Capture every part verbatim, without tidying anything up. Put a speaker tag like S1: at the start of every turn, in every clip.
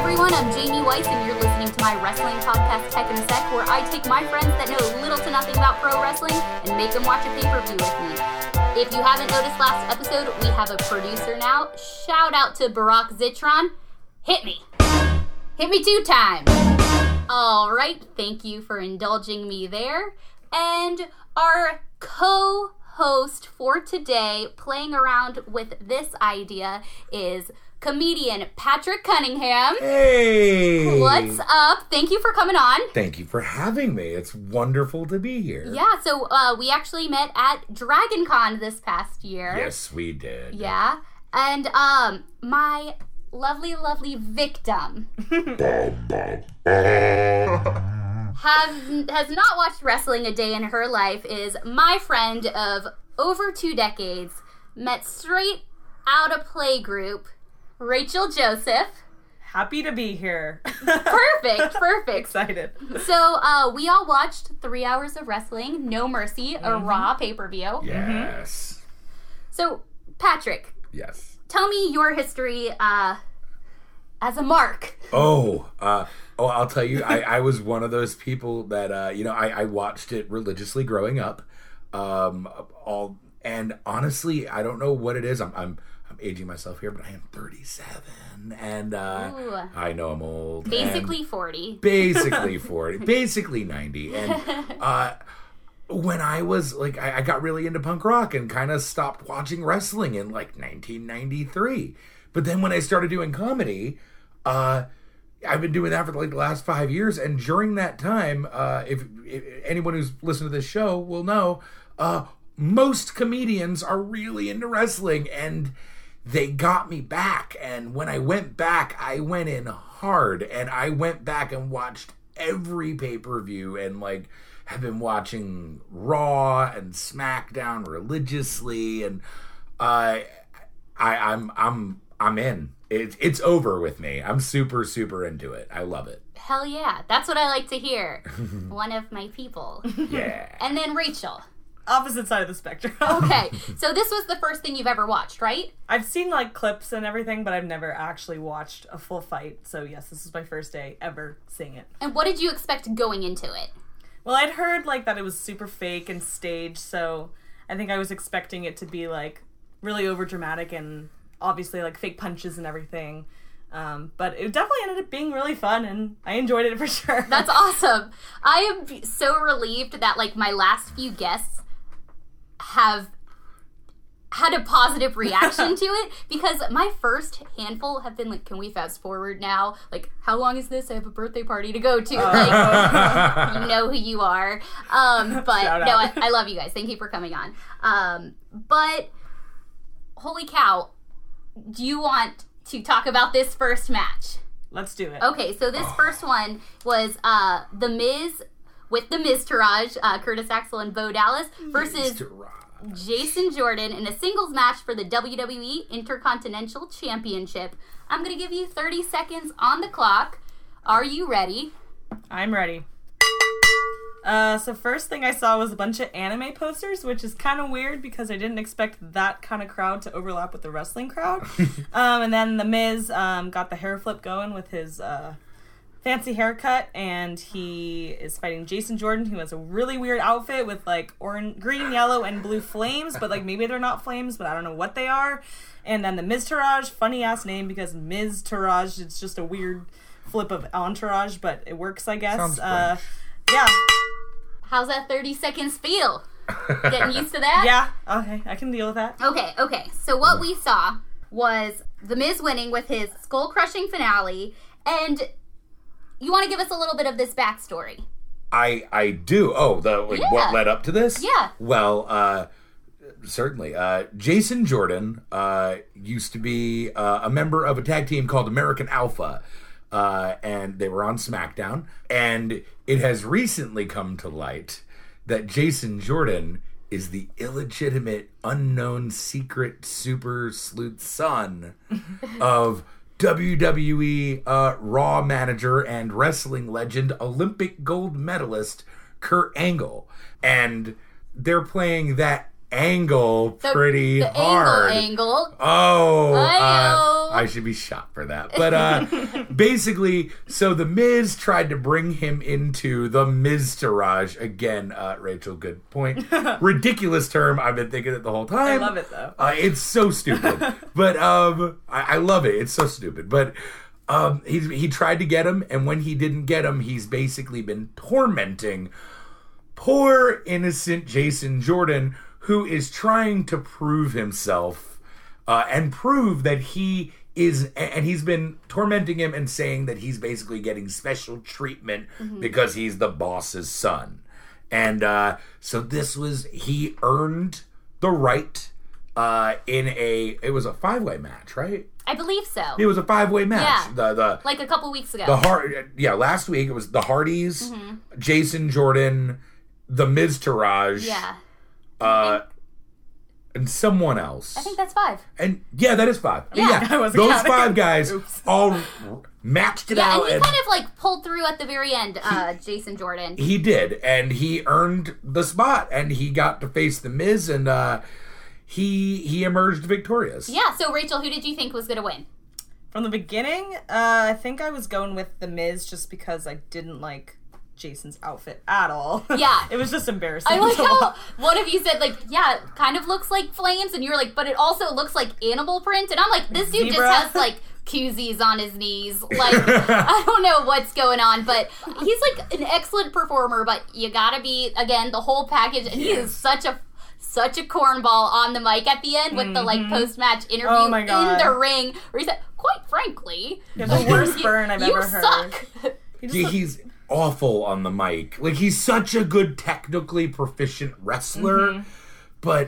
S1: everyone, I'm Jamie Weiss, and you're listening to my wrestling podcast, Tech and Sec, where I take my friends that know little to nothing about pro wrestling and make them watch a pay-per-view with me. If you haven't noticed last episode, we have a producer now. Shout out to Barack Zitron. Hit me. Hit me two times. All right, thank you for indulging me there. And our co-host for today, playing around with this idea, is comedian Patrick Cunningham.
S2: Hey!
S1: What's up? Thank you for coming on.
S2: Thank you for having me. It's wonderful to be here.
S1: Yeah, so uh, we actually met at Dragon Con this past year.
S2: Yes, we did.
S1: Yeah, and um, my lovely, lovely victim has, has not watched wrestling a day in her life, is my friend of over two decades, met straight out of playgroup, Rachel Joseph.
S3: Happy to be here.
S1: Perfect, perfect.
S3: Excited.
S1: So, uh, we all watched three hours of wrestling, No Mercy, mm-hmm. a Raw pay-per-view.
S2: Yes.
S1: Mm-hmm. So, Patrick.
S2: Yes.
S1: Tell me your history, uh, as a mark.
S2: Oh, uh, oh, I'll tell you, I, I was one of those people that, uh, you know, I, I watched it religiously growing up. Um, all, and honestly, I don't know what it is. I'm, I'm, I'm aging myself here, but I am thirty-seven, and uh, I know I'm old.
S1: Basically forty.
S2: Basically forty. Basically ninety. And uh, when I was, like, I, I got really into punk rock and kind of stopped watching wrestling in, like, nineteen ninety-three. But then when I started doing comedy, uh, I've been doing that for, like, the last five years, and during that time, uh, if, if anyone who's listened to this show will know, uh, most comedians are really into wrestling, and they got me back. And when I went back, I went in hard, and I went back and watched every pay-per-view, and like have been watching Raw and SmackDown religiously, and uh, I, I'm I'm I'm in. It's it's over with me. I'm super super into it. I love it.
S1: Hell yeah, that's what I like to hear. One of my people.
S2: Yeah.
S1: And then Rachel.
S3: Opposite side of the spectrum.
S1: Okay, so this was the first thing you've ever watched, right?
S3: I've seen, like, clips and everything, but I've never actually watched a full fight. So, yes, this is my first day ever seeing it.
S1: And what did you expect going into it?
S3: Well, I'd heard, like, that it was super fake and staged, so I think I was expecting it to be, like, really overdramatic and obviously, like, fake punches and everything. Um, but it definitely ended up being really fun, and I enjoyed it for sure.
S1: That's awesome. I am so relieved that, like, my last few guests have had a positive reaction to it, because my first handful have been like, can we fast forward now? Like, how long is this? I have a birthday party to go to. Like, you know who you are. Um, but no, I, I love you guys. Thank you for coming on. Um, but holy cow, do you want to talk about this first match?
S3: Let's do it.
S1: Okay, so this first one was uh, The Miz with The Miztourage, uh, Curtis Axel and Bo Dallas, versus Jason Jordan in a singles match for the W W E Intercontinental Championship. I'm going to give you thirty seconds on the clock. Are you ready?
S3: I'm ready. Uh, so first thing I saw was a bunch of anime posters, which is kind of weird because I didn't expect that kind of crowd to overlap with the wrestling crowd. um, and then The Miz um, got the hair flip going with his uh, fancy haircut, and he is fighting Jason Jordan, who has a really weird outfit with like orange, green, yellow, and blue flames, but like maybe they're not flames, but I don't know what they are. And then the Miztourage, funny ass name because Miztourage, it's just a weird flip of entourage, but it works, I guess.
S2: Sounds
S3: uh,
S2: French.
S3: Yeah.
S1: How's that thirty seconds feel? Getting used to that?
S3: Yeah, okay, I can deal with that.
S1: Okay, okay. So what we saw was The Miz winning with his skull-crushing finale, and you want to give us a little bit of this backstory?
S2: I I do. Oh, the like,
S1: Yeah.
S2: what led up to this?
S1: Yeah.
S2: Well, uh, certainly. Uh, Jason Jordan uh, used to be uh, a member of a tag team called American Alpha, uh, and they were on SmackDown. And it has recently come to light that Jason Jordan is the illegitimate, unknown, secret, super sleuth son of W W E uh, Raw manager and wrestling legend, Olympic gold medalist Kurt Angle. And they're playing that angle
S1: The-
S2: pretty
S1: the
S2: hard.
S1: angle angle.
S2: Oh,
S1: I
S2: uh,
S1: know.
S2: I should be shot for that. But uh, basically, so the Miz tried to bring him into the Miztourage. Again, uh, Rachel, good point. Ridiculous term. I've been thinking it the whole time.
S3: I love it, though.
S2: Uh, it's so stupid. But um, I, I love it. It's so stupid. But um, he, he tried to get him, and when he didn't get him, he's basically been tormenting poor, innocent Jason Jordan, who is trying to prove himself uh, and prove that he is, and he's been tormenting him and saying that he's basically getting special treatment mm-hmm. because he's the boss's son. And uh, so this was, he earned the right uh, in a, it was a five-way match, right?
S1: I believe so.
S2: It was a five-way match.
S1: Yeah.
S2: The, the,
S1: like a couple weeks ago.
S2: The Hard, yeah, last week it was the Hardys, mm-hmm. Jason Jordan, the Miztourage.
S1: Yeah.
S2: Uh, and someone else.
S1: I think that's five.
S2: And yeah, that is five.
S1: Yeah,
S2: yeah.
S3: I wasn't
S2: those
S3: counting.
S2: five guys
S3: Oops.
S2: all matched it
S1: yeah,
S2: out.
S1: and he
S2: and
S1: kind of like pulled through at the very end, uh, Jason Jordan.
S2: He did, and he earned the spot, and he got to face the Miz, and uh, he he emerged victorious.
S1: Yeah. So Rachel, who did you think was going to win?
S3: From the beginning, uh, I think I was going with the Miz just because I didn't like Jason's outfit at all.
S1: Yeah.
S3: It was just embarrassing.
S1: I like how one of you said, like, yeah, it kind of looks like flames, and you're like, but it also looks like animal print, and I'm like, this dude
S3: Zebra.
S1: just has, like, koozies on his knees. Like, I don't know what's going on, but he's, like, an excellent performer, but you gotta be, again, the whole package, and he is such a such a cornball on the mic at the end with mm-hmm. the, like, post-match interview
S3: oh my God.
S1: in the ring, where he said, quite frankly,
S3: yeah, the worst burn I've
S1: you
S3: ever heard.
S1: suck.
S3: He
S2: Yeah, he's awful on the mic. Like, he's such a good, technically proficient wrestler, mm-hmm. but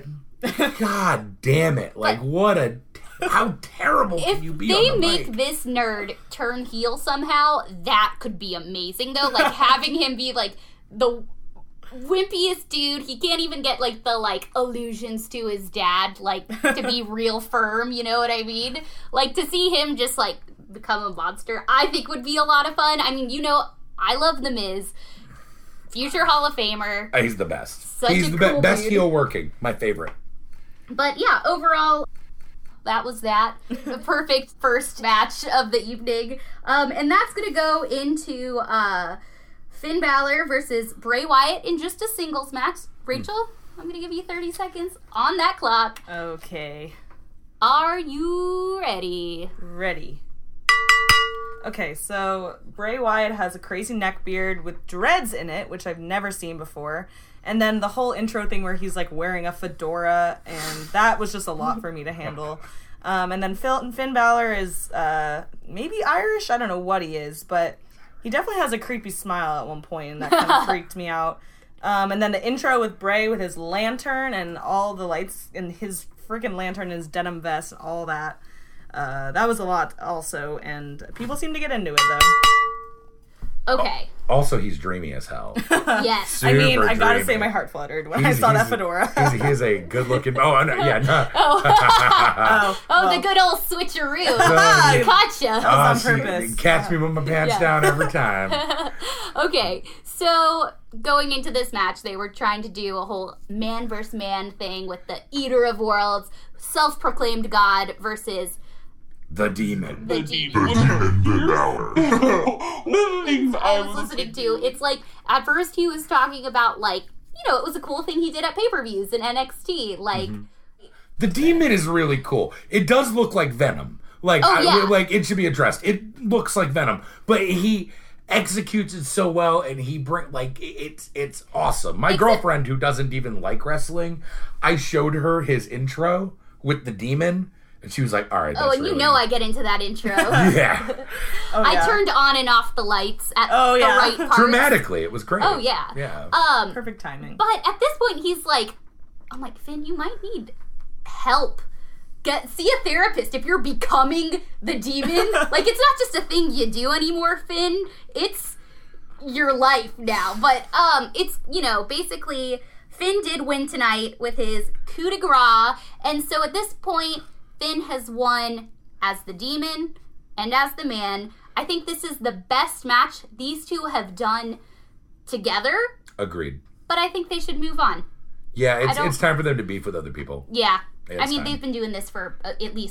S2: god damn it. Like, what a... How terrible can you be on the
S1: If they make
S2: mic?
S1: this nerd turn heel somehow, that could be amazing, though. Like, having him be, like, the wimpiest dude. He can't even get, like, the, like, allusions to his dad, like, to be real firm, you know what I mean? Like, to see him just, like, become a monster, I think would be a lot of fun. I mean, you know, I love The Miz. Future Hall of Famer.
S2: Uh, he's the best.
S1: Such
S2: he's
S1: a
S2: the
S1: cool
S2: be- best
S1: dude.
S2: heel working. My favorite.
S1: But, yeah, overall... that was that. The perfect first match of the evening. Um, and that's going to go into uh, Finn Balor versus Bray Wyatt in just a singles match. Rachel, I'm going to give you thirty seconds on that clock.
S3: Okay.
S1: Are you ready?
S3: Ready. Okay, so Bray Wyatt has a crazy neck beard with dreads in it, which I've never seen before. And then the whole intro thing where he's, like, wearing a fedora, and that was just a lot for me to handle. Um, and then Phil, Finn Balor is uh, maybe Irish? I don't know what he is, but he definitely has a creepy smile at one point, and that kind of freaked me out. Um, and then the intro with Bray with his lantern and all the lights, and his freaking lantern and his denim vest, and all that. Uh, that was a lot also, and people seem to get into it, though.
S1: Okay.
S2: Also, he's dreamy as hell.
S1: Yes.
S2: Super
S3: I mean, I gotta
S2: dreamy.
S3: say my heart fluttered when
S2: He's-
S3: I saw
S2: he's-
S3: that fedora.
S2: He's, he's a good-looking... Oh, no, yeah, no.
S1: Oh,
S3: oh,
S1: oh
S3: well,
S1: the good old switcheroo.
S2: Uh,
S1: Gotcha.
S2: Uh,
S3: on
S2: she
S3: purpose.
S2: Catch me with my pants
S1: Yeah.
S2: down every time.
S1: Okay, so going into this match, they were trying to do a whole man versus man thing with the Eater of Worlds, self-proclaimed god versus
S2: The demon.
S1: the demon. I was listening to, it's like, at first he was talking about, like, you know, it was a cool thing he did at pay-per-views in N X T, like...
S2: Mm-hmm. The demon is really cool. It does look like Venom. Like,
S1: Oh, yeah.
S2: I, like it should be addressed. It looks like Venom, but he executes it so well, and he bring like it's it's awesome. My
S1: It's
S2: girlfriend, who doesn't even like wrestling, I showed her his intro with the demon, and she was like, "All right, that's
S1: Oh, and you
S2: really...
S1: know I get into that intro.
S2: yeah,
S3: Oh,
S1: I
S3: yeah.
S1: turned on and off the lights at
S3: Oh,
S1: the
S3: yeah.
S1: right parts.
S2: dramatically, it was great.
S1: Oh, yeah.
S2: yeah.
S1: Um,
S3: Perfect timing.
S1: But at this point, he's like, I'm like, Finn, you might need help. Get see a therapist if you're becoming the demon. Like, it's not just a thing you do anymore, Finn. It's your life now. But um, it's, you know, basically, Finn did win tonight with his coup de grace. And so at this point, Finn has won as the demon and as the man. I think this is the best match these two have done together.
S2: Agreed.
S1: But I think they should move on.
S2: Yeah, it's
S1: don't-
S2: it's time for them to beef with other people.
S1: Yeah.
S2: Yeah,
S1: I
S2: it's
S1: mean,
S2: time.
S1: they've been doing this for uh, at least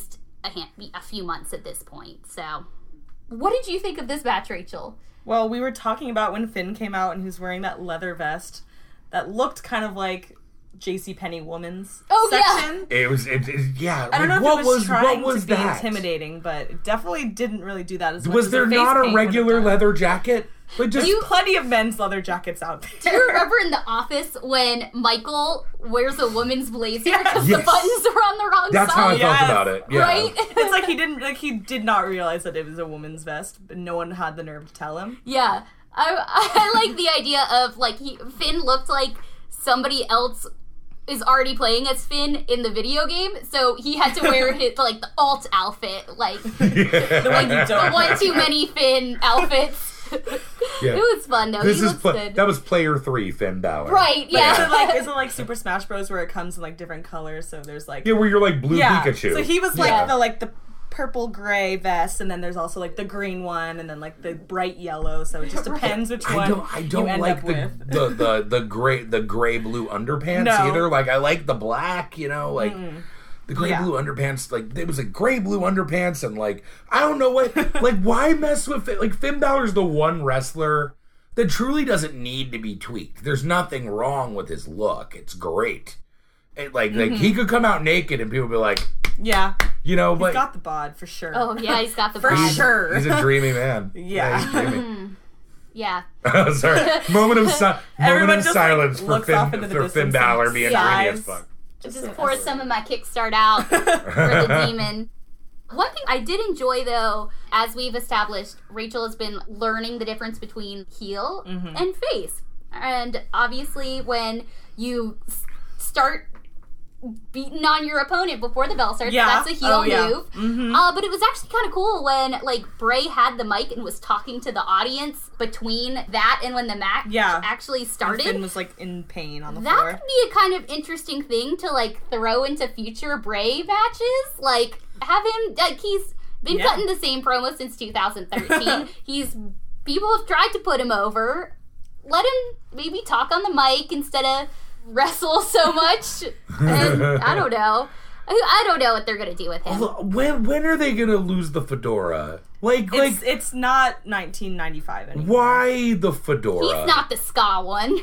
S1: a, hand, a few months at this point. So, what did you think of this match, Rachel?
S3: Well, we were talking about when Finn came out and he was wearing that leather vest that looked kind of like JCPenney Woman's
S1: oh,
S3: section.
S2: Yeah. It was, it, it, yeah.
S3: I don't
S2: like,
S3: know
S2: what
S3: if it was,
S2: was
S3: trying
S2: what was
S3: to be
S2: that?
S3: intimidating, but it definitely didn't really do that as much
S2: Was
S3: as
S2: there
S3: the face
S2: not a
S3: paint would've
S2: regular
S3: done.
S2: leather jacket? Like just
S3: There's plenty of men's leather jackets out there.
S1: Do you remember in The Office when Michael wears a woman's blazer because
S2: Yes.
S1: the buttons are on the wrong
S2: That's
S1: side?
S2: how I
S3: Yes.
S2: felt about it. Yeah.
S1: Right?
S3: It's like he didn't like he did not realize that it was a woman's vest, but no one had the nerve to tell him.
S1: Yeah. I, I like the idea of, like, he, Finn looked like somebody else is already playing as Finn in the video game, so he had to wear his, like, the alt outfit, like,
S3: The one you
S1: the
S3: don't.
S1: one too many Finn outfits.
S2: Yeah.
S1: It was fun, though.
S2: This
S1: he
S2: is
S1: looks
S2: pla-
S1: good.
S2: that was player three, Finn Balor.
S1: Right,
S3: Is
S1: yeah.
S3: it like is it like Super Smash Bros. Where it comes in like different colors? So there's like
S2: Yeah, where you're like blue
S3: yeah.
S2: Pikachu.
S3: So he was like
S1: Yeah.
S3: the like the purple gray vest, and then there's also like the green one, and then like the bright yellow. So it just depends which
S2: I
S3: one
S2: don't. I
S3: you
S2: don't
S3: end
S2: like
S3: up
S2: the,
S3: with.
S2: the the the gray the gray blue underpants
S3: No.
S2: either. Like I like the black. You know, like the gray
S3: Yeah.
S2: blue underpants. Like it was a gray blue underpants, and like I don't know what. Like why mess with it? Like Finn Balor's the one wrestler that truly doesn't need to be tweaked. There's nothing wrong with his look. It's great. It, like like he could come out naked and people would be like,
S3: Yeah,
S2: you know,
S3: he's
S2: but
S3: got the bod for sure.
S1: Oh, yeah, he's got the
S3: For
S1: bod.
S3: sure.
S2: he's a dreamy man.
S3: Yeah.
S2: he's dreamy.
S1: Yeah.
S2: Sorry. Moment of si- moment
S3: Everyone
S2: of
S3: just,
S2: silence
S3: like,
S2: for
S3: looks
S2: Finn,
S3: off into the
S2: for Finn
S3: distance
S2: Balor
S3: and
S2: being
S3: sighs.
S2: dreamy as fuck.
S1: Just pour some of my kickstart out for the demon. One thing I did enjoy, though, as we've established, Rachel has been learning the difference between heel
S3: Mm-hmm.
S1: and face. And obviously, when you s- start beating on your opponent before the bell starts,
S3: Yeah.
S1: that's a heel
S3: Oh, yeah.
S1: move.
S3: Mhm.
S1: Uh, but it was actually kind of cool when, like, Bray had the mic and was talking to the audience between that and when the match
S3: Yeah.
S1: actually started.
S3: Finn was like in pain on the
S1: That
S3: floor.
S1: could be a kind of interesting thing to, like, throw into future Bray matches. Like, have him, like, he's been
S3: Yeah.
S1: cutting the same promo since two thousand thirteen. He's, people have tried to put him over. Let him maybe talk on the mic instead of wrestle so much. And I don't know. I, I don't know what they're going to do with him.
S2: When when are they gonna lose the fedora? Like like
S3: It's it's not nineteen ninety-five anymore.
S2: why the fedora?
S1: He's not the ska one.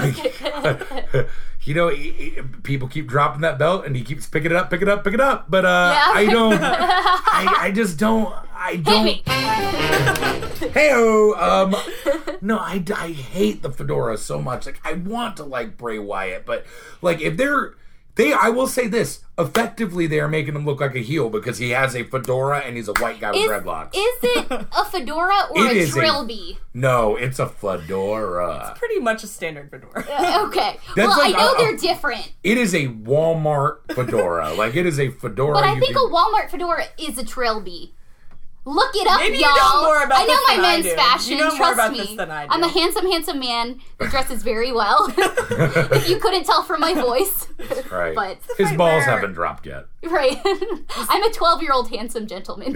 S2: My- you know, he- he- people keep dropping that belt, and he keeps picking it up, pick it up, pick it up. But uh,
S1: Yeah.
S2: I don't. I, I just don't. I
S1: Hit
S2: don't.
S1: me.
S2: Hey-o, um, no, I, I hate the fedora so much. Like, I want to like Bray Wyatt, but like if they're they, I will say this: effectively, they are making him look like a heel because he has a fedora and he's a white guy with
S1: Is,
S2: dreadlocks.
S1: is it a fedora or
S2: It
S1: a
S2: is a-
S1: trilby?
S2: no, it's a fedora.
S3: Pretty much a standard fedora.
S1: Okay.
S2: That's
S1: well,
S2: like
S1: I know
S2: a-
S1: they're different,
S2: It is a Walmart fedora. Like it is a fedora.
S1: but I
S2: you
S1: think
S2: can-
S1: a Walmart fedora is a trilby. Look it up,
S3: Maybe you
S1: y'all.
S3: know more about
S1: I know
S3: this
S1: my
S3: than I
S1: men's
S3: do.
S1: fashion.
S3: You know more
S1: Trust
S3: about
S1: me.
S3: this than I do.
S1: I'm a handsome, handsome man who dresses very well. If you couldn't tell from my voice,
S2: right.
S1: but
S2: His
S3: fight
S2: balls
S3: where-
S2: haven't dropped yet.
S1: right. I'm a twelve-year-old handsome gentleman.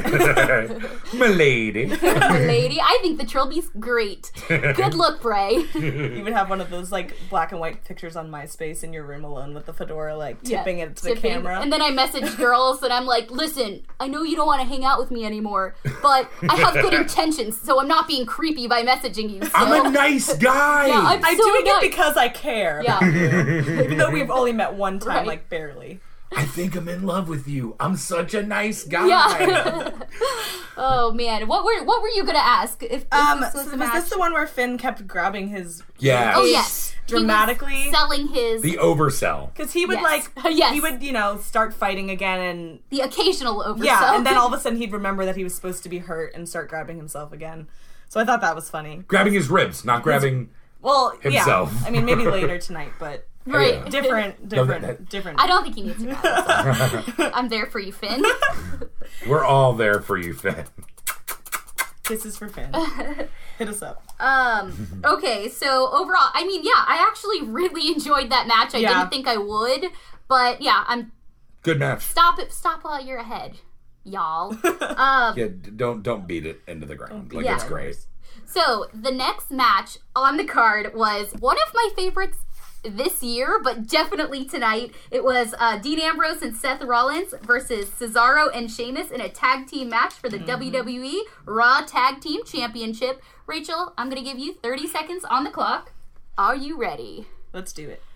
S2: Milady.
S1: Lady, I think the trilby's great. Good look, Bray.
S3: You would have one of those like black and white pictures on MySpace in your room alone with the fedora, like
S1: Yeah,
S3: tipping it to the
S1: tipping.
S3: camera.
S1: And then I message girls and I'm like, listen, I know you don't want to hang out with me anymore, but I have good intentions, so I'm not being creepy by messaging you. So.
S2: I'm a nice guy.
S1: Yeah, I'm
S3: I'm
S1: so
S3: doing
S1: nice.
S3: it because I care.
S1: Yeah.
S3: about you. Even though we've only met one time,
S1: Right.
S3: like barely.
S2: I think I'm in love with you. I'm such a nice guy.
S1: Yeah. Oh man, what were what were you gonna ask? If, if
S3: Um,
S1: this
S3: so
S1: was
S3: was
S1: the match?
S3: this the one where Finn kept grabbing his?
S2: Yeah.
S1: Oh
S3: his
S1: yes, He was
S3: dramatically.
S1: selling his
S2: The oversell.
S3: Because he would
S1: Yes.
S3: like,
S1: Yes.
S3: he would you know start fighting again, and
S1: the occasional oversell.
S3: yeah, and then all of a sudden he'd remember that he was supposed to be hurt and start grabbing himself again. So I thought that was funny.
S2: Grabbing his ribs, not grabbing.
S3: Well,
S2: Himself.
S3: yeah. I mean, maybe later tonight, but
S1: right.
S2: Yeah.
S3: different,
S2: No,
S3: different,
S2: that-
S3: different.
S1: I don't think he needs to grab himself. I'm there for you, Finn.
S2: We're all there for you, Finn.
S3: Kisses for Finn. Hit us up.
S1: Um, okay, so overall, I mean, yeah, I actually really enjoyed that match. I
S3: Yeah.
S1: didn't think I would, but yeah, I'm
S2: Good match.
S1: stop it, stop while you're ahead, y'all. Um,
S2: Yeah, d- don't don't beat it into the ground. Like
S1: Yeah.
S2: it's great.
S1: so the next match on the card was one of my favorites this year, but definitely tonight. It was uh, Dean Ambrose and Seth Rollins versus Cesaro and Sheamus in a tag team match for the mm-hmm. W W E Raw Tag Team Championship. Rachel, I'm going to give you thirty seconds on the clock. Are you ready?
S3: Let's do it.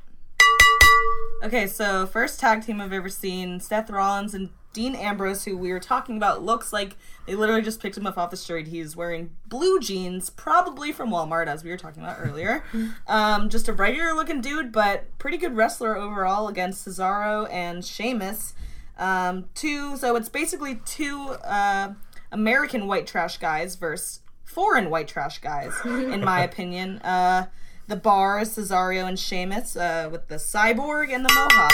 S3: Okay, so first tag team I've ever seen, Seth Rollins and Dean Ambrose, who we were talking about, looks like they literally just picked him up off the street. He's wearing blue jeans, probably from Walmart, as we were talking about earlier. Um, just a regular-looking dude, but pretty good wrestler overall against Cesaro and Sheamus. Um, two, so it's basically two uh, American white trash guys versus foreign white trash guys, in my opinion. Uh, the Bar, Cesaro and Sheamus, uh, with the Cyborg and the Mohawk.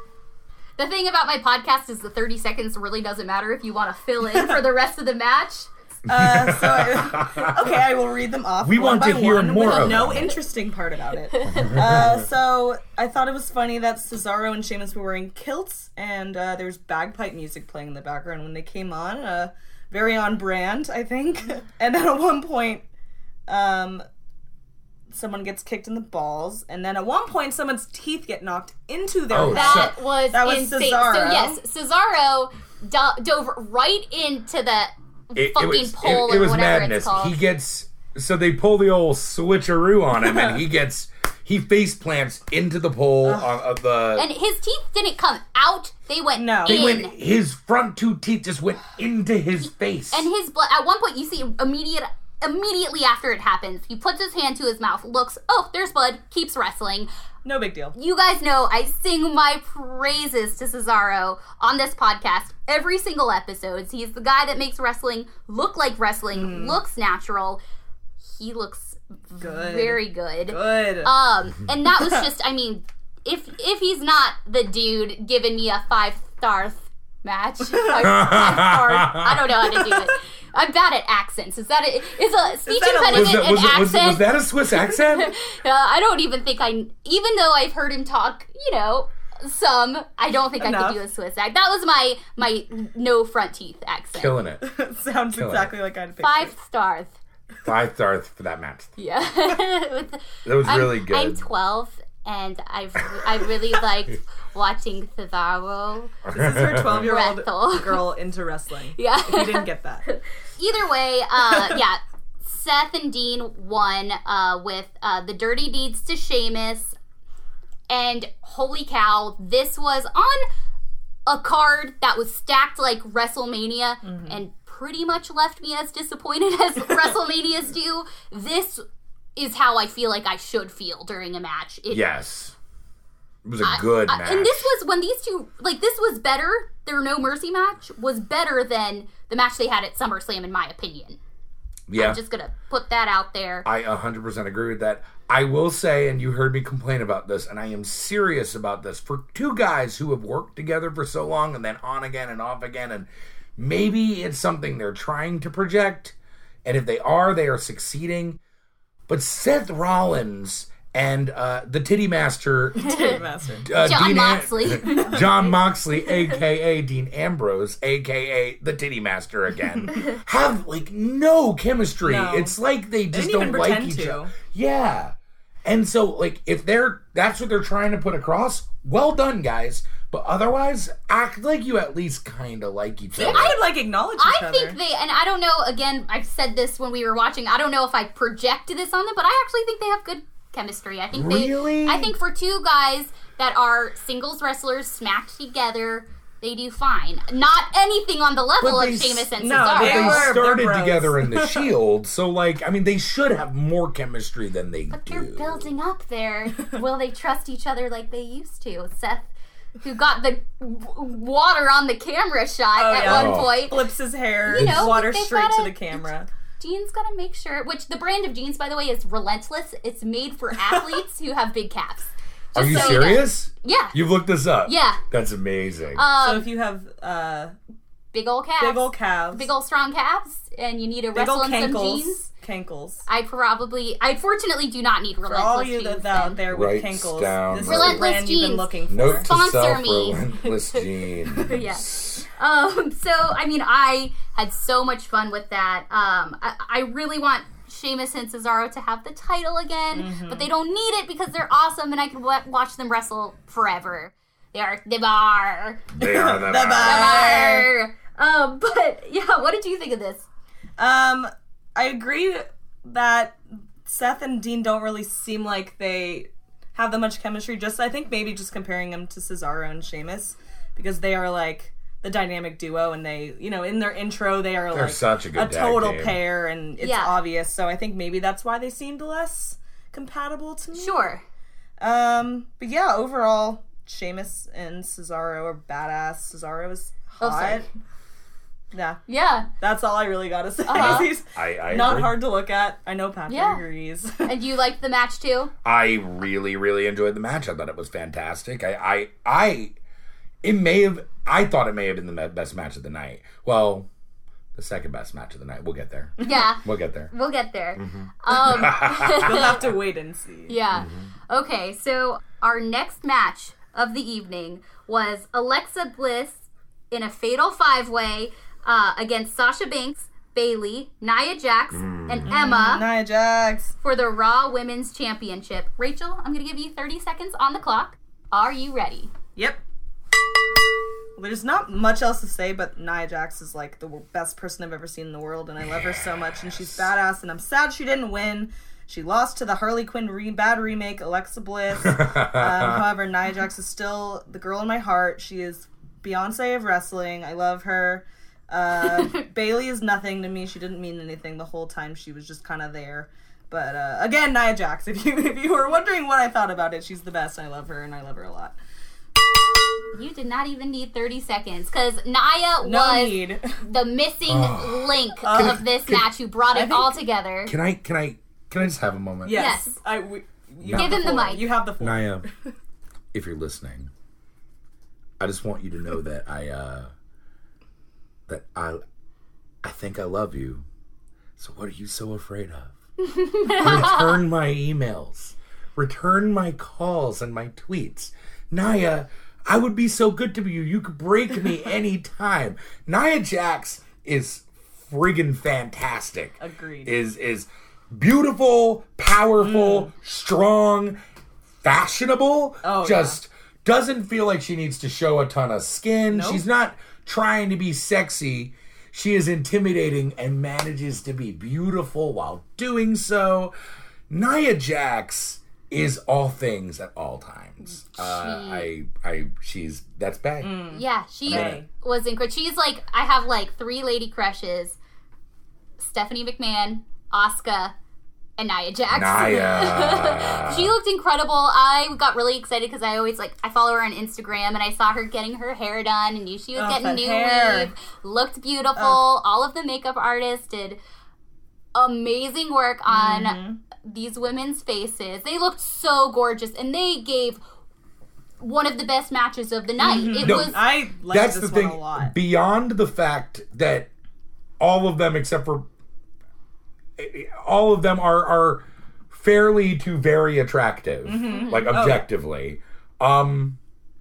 S1: The thing about my podcast is the thirty seconds really doesn't matter if you want to fill in for the rest of the match.
S3: Uh, so I, okay, I will read them off.
S2: We
S3: one
S2: want
S3: by
S2: to hear
S3: one
S2: more
S3: with
S2: of
S3: no
S2: them.
S3: interesting part about it. Uh, so I thought it was funny that Cesaro and Sheamus were wearing kilts, and uh, there's bagpipe music playing in the background when they came on. Uh, very on brand, I think. And then at one point, um, someone gets kicked in the balls, and then at one point, someone's teeth get knocked into their
S2: oh,
S3: head.
S1: That was
S3: that was
S1: insane.
S3: Cesaro.
S1: So yes, Cesaro do- dove right into the
S2: It,
S1: fucking
S2: it was,
S1: pole
S2: it, it
S1: or
S2: was
S1: whatever
S2: madness.
S1: it's called.
S2: He gets so they pull the old switcheroo on him, and he gets he face plants into the pole on of the.
S1: And his teeth didn't come out; they went
S3: No.
S2: They
S1: in.
S2: went. His front two teeth just went into his face.
S1: And his blood. At one point, you see immediate. Immediately after it happens, he puts his hand to his mouth, looks, oh, there's blood, keeps wrestling.
S3: No big deal.
S1: You guys know I sing my praises to Cesaro on this podcast every single episode. He's the guy that makes wrestling look like wrestling, mm. looks natural. He looks
S3: good.
S1: very good.
S3: Good.
S1: Um, and that was just, I mean, if if he's not the dude giving me a five star match, five, five star, I don't know how to do it. I'm bad at accents. Is that a, is a speech
S3: that a-
S1: impediment
S2: was, that,
S1: an
S2: was, it- was,
S1: accent?
S2: was that a Swiss accent?
S1: uh, I don't even think I, even though I've heard him talk, you know, some, I don't think
S3: Enough.
S1: I could do a Swiss accent. That was my my no front teeth accent.
S2: Killing it.
S3: Sounds
S2: Killing
S3: exactly
S2: it.
S3: like I'd picture.
S1: Five stars.
S2: Five stars for that match.
S1: Yeah.
S2: That was
S1: I'm,
S2: really good.
S1: I'm twelve, and I've I really liked watching Cesaro.
S3: This is her twelve-year-old
S1: Wrestle.
S3: girl into wrestling.
S1: Yeah.
S3: If you didn't get that.
S1: Either way, uh, yeah, Seth and Dean won uh, with uh, the Dirty Deeds to Sheamus, and holy cow, this was on a card that was stacked like WrestleMania, mm-hmm. and pretty much left me as disappointed as WrestleManias do. This is how I feel like I should feel during a match. It,
S2: yes. It was a
S1: I-
S2: good
S1: I-
S2: match.
S1: And this was when these two, like, this was better. Their No Mercy match was better than the match they had at SummerSlam, in my opinion.
S2: yeah.
S1: I'm just gonna put that out there.
S2: I one hundred percent agree with that. I will say, and you heard me complain about this, and I am serious about this, for two guys who have worked together for so long and then on again and off again, and maybe it's something they're trying to project, and if they are, they are succeeding. But Seth Rollins and uh, the Titty Master,
S3: Titty Master.
S2: uh,
S1: John
S2: Dean
S1: Moxley.
S2: Am- John Moxley, a k a. Dean Ambrose, a k a the Titty Master again, have, like, no chemistry.
S3: No.
S2: It's like they just
S3: didn't
S2: don't
S3: even
S2: like
S3: pretend
S2: each
S3: to.
S2: other. Yeah. And so, like, if they're, that's what they're trying to put across, well done, guys. But otherwise, act like you at least kind of like each other.
S3: I would like acknowledge each
S1: I
S3: other.
S1: think they, and I don't know, again, I've said this when we were watching, I don't know if I projected this on them, but I actually think they have good chemistry. I think
S2: Really?
S1: they, I think for two guys that are singles wrestlers smacked together, they do fine. Not anything on the level
S2: But
S1: of
S2: they
S1: Sheamus and
S3: no,
S1: Cesaro.
S3: they
S2: They
S3: were- they're
S2: started
S3: bros.
S2: together in the Shield, so, like, I mean, they should have more chemistry than they
S1: But
S2: do.
S1: they're building up there. Will they trust each other like they used to? Seth, who got the w- water on the camera shot
S3: Oh,
S1: at
S3: yeah.
S1: one
S2: Oh.
S1: point.
S3: Flips his hair,
S1: You know,
S3: water
S1: they've
S3: straight
S1: gotta-
S3: to the camera.
S1: Jeans gotta make sure, which the brand of jeans, by the way, is Relentless. It's made for athletes who have big calves.
S2: Are
S1: Just
S2: you
S1: so know.
S2: serious?
S1: Yeah.
S2: You've looked this up?
S1: Yeah.
S2: That's amazing.
S3: So
S1: Um,
S3: if you have uh,
S1: big old calves.
S3: big old calves,
S1: Big old strong calves, and you need to
S3: big
S1: wrestle
S3: old
S1: in some
S3: cankles,
S1: jeans.
S3: cankles.
S1: I probably, I fortunately do not need
S3: For
S1: Relentless
S3: all you
S1: jeans.
S3: that out
S1: then.
S3: there with
S2: Writes
S3: cankles,
S2: down
S3: this is
S1: Relentless
S3: the brand you've been
S1: jeans.
S3: looking for.
S2: Note to
S1: Sponsor
S2: self,
S1: me.
S2: Relentless jeans.
S1: Yeah. Um, so, I mean, I had so much fun with that. Um, I, I really want Sheamus and Cesaro to have the title again,
S3: Mm-hmm.
S1: but they don't need it because they're awesome and I can w- watch them wrestle forever. They are the bar.
S2: They are the,
S3: The
S2: bar.
S3: bar.
S1: Um, but yeah, what did you think of this?
S3: Um, I agree that Seth and Dean don't really seem like they have that much chemistry. Just I think maybe just comparing them to Cesaro and Sheamus because they are like the dynamic duo, and they, you know, in their intro they are
S2: They're
S3: like
S2: such a good
S3: a total
S2: tag team.
S3: pair, and it's
S1: Yeah.
S3: obvious. So I think maybe that's why they seemed less compatible to me.
S1: Sure.
S3: Um, but yeah, overall, Sheamus and Cesaro are badass. Cesaro is
S1: Oh,
S3: hot.
S1: sorry.
S3: Yeah,
S1: Yeah.
S3: that's all I really gotta say.
S1: Uh-huh.
S3: He's
S2: I, I
S3: not
S2: agree.
S3: hard to look at. I know Patrick
S1: Yeah.
S3: agrees.
S1: And you liked the match too?
S2: I really, really enjoyed the match. I thought it was fantastic. I, I, I, it may have, I thought it may have been the me- best match of the night. Well, the second best match of the night. We'll get there.
S1: Yeah.
S2: We'll get there.
S1: We'll get there.
S2: Mm-hmm.
S1: Um,
S3: You'll have to wait and see.
S1: yeah.
S2: Mm-hmm.
S1: Okay, so our next match of the evening was Alexa Bliss in a fatal five-way uh, against Sasha Banks, Bayley, Nia Jax,
S2: Mm.
S1: and Emma
S3: Nia Jax.
S1: for the Raw Women's Championship. Rachel, I'm going to give you thirty seconds on the clock. Are you ready?
S3: Yep. Well, there's not much else to say, but Nia Jax is like the best person I've ever seen in the world, and I love her so much, and she's badass, and I'm sad she didn't win. She lost to the Harley Quinn re- bad remake, Alexa Bliss. um, however, Nia Jax is still the girl in my heart. She is Beyonce of wrestling. I love her. Uh, Bayley is nothing to me. She didn't mean anything the whole time. She was just kind of there. But uh, again, Nia Jax. If you if you were wondering what I thought about it, she's the best. I love her, and I love her a lot.
S1: You did not even need thirty seconds because Nia
S3: No
S1: was
S3: need.
S1: the missing
S2: Oh.
S1: link
S3: Uh,
S1: of this
S2: can-
S1: match who brought
S3: I
S1: it
S3: think-
S1: all together.
S2: Can I, can I, can I just have a moment?
S3: Yes.
S1: Yes.
S3: I, we, you
S1: Give
S3: have
S1: him the
S3: floor.
S1: mic.
S3: You have the floor.
S2: Nia, if you're listening, I just want you to know that I, uh, that I, I think I love you. So what are you so afraid of? Return my emails. Return my calls and my tweets. Nia, I would be so good to you. You could break me anytime. Nia Jax is friggin' fantastic.
S3: Agreed.
S2: Is is beautiful, powerful, strong, fashionable.
S3: Oh,
S2: just doesn't feel like she needs to show a ton of skin.
S3: Nope.
S2: She's not trying to be sexy. She is intimidating and manages to be beautiful while doing so. Nia Jax is all things at all times. Uh, I, I, she's that's bad.
S1: Yeah, she
S3: Okay.
S1: was incredible. She's like, I have like three lady crushes: Stephanie McMahon, Asuka, and Nia Jax.
S2: Nia.
S1: She looked incredible. I got really excited because I always like I follow her on Instagram and I saw her getting her hair done and knew she was
S3: Oh,
S1: getting
S3: that
S1: new
S3: hair.
S1: weave. Looked beautiful. All of the makeup artists did amazing work on
S3: Mm-hmm.
S1: these women's faces. They looked so gorgeous and they gave one of the best matches of the night. It
S2: No,
S1: was
S3: I like
S2: That's
S3: this
S2: the thing.
S3: one a lot.
S2: Beyond the fact that all of them, except for all of them, are are fairly to very attractive,
S3: Mm-hmm.
S2: like objectively. Um,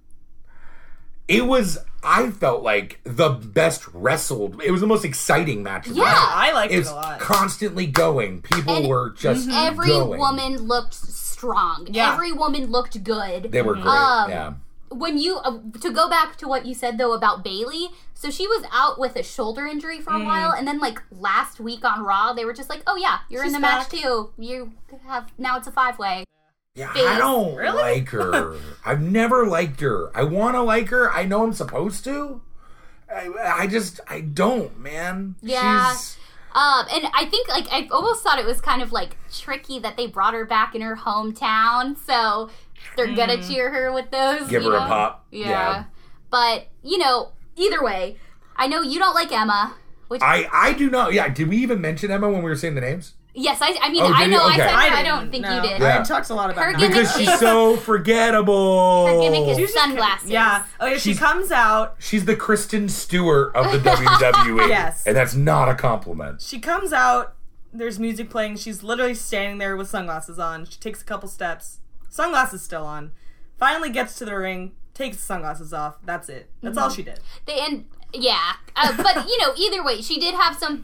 S2: it was. I felt like the best wrestled. It was the most exciting match. Of the
S1: Yeah.
S2: night.
S3: I liked
S2: It's
S3: it a lot.
S2: constantly going. People
S1: And
S2: were just
S1: every
S2: going.
S1: woman looked strong.
S3: Yeah.
S1: Every woman looked good.
S2: They were great.
S1: Um,
S2: yeah.
S1: When you uh, to go back to what you said though about Bayley, so she was out with a shoulder injury for a
S3: Mm.
S1: while, and then like last week on Raw, they were just like, "Oh yeah, you're
S3: She's
S1: in the match
S3: back.
S1: too. You have now it's a five way."
S2: Yeah,
S1: face.
S2: I don't
S3: Really?
S2: like her. I've never liked her. I want to like her. I know I'm supposed to. I, I just, I don't, man.
S1: Yeah.
S2: She's,
S1: Um, and I think like I almost thought it was kind of like tricky that they brought her back in her hometown, so they're gonna cheer her with those.
S2: Mm. Give
S1: you
S2: her a
S1: know?
S2: pop.
S1: Yeah.
S2: Yeah.
S1: But you know, either way, I know you don't like Emma. Which
S2: I, I do not. Yeah, did we even mention Emma when we were saying the names?
S1: yes, I. I mean,
S2: Oh,
S1: I
S2: did you?
S1: know I
S2: Okay.
S1: said her. I,
S3: didn't,
S1: don't think
S3: no.
S1: you did.
S2: Yeah.
S3: I talked a lot about
S1: Her
S3: that.
S1: gimmick
S2: Because she's so forgettable.
S1: Her gimmick is
S3: She's just-
S1: sunglasses.
S3: Yeah. Okay, she
S2: She's-
S3: comes out.
S2: She's the Kristen Stewart of the W W E.
S3: Yes.
S2: And that's not a compliment.
S3: She comes out. There's music playing. She's literally standing there with sunglasses on. She takes a couple steps. Sunglasses still on. Finally gets to the ring. Takes the sunglasses off. That's it. That's all she did.
S1: They and yeah, uh, but you know, either way, she did have some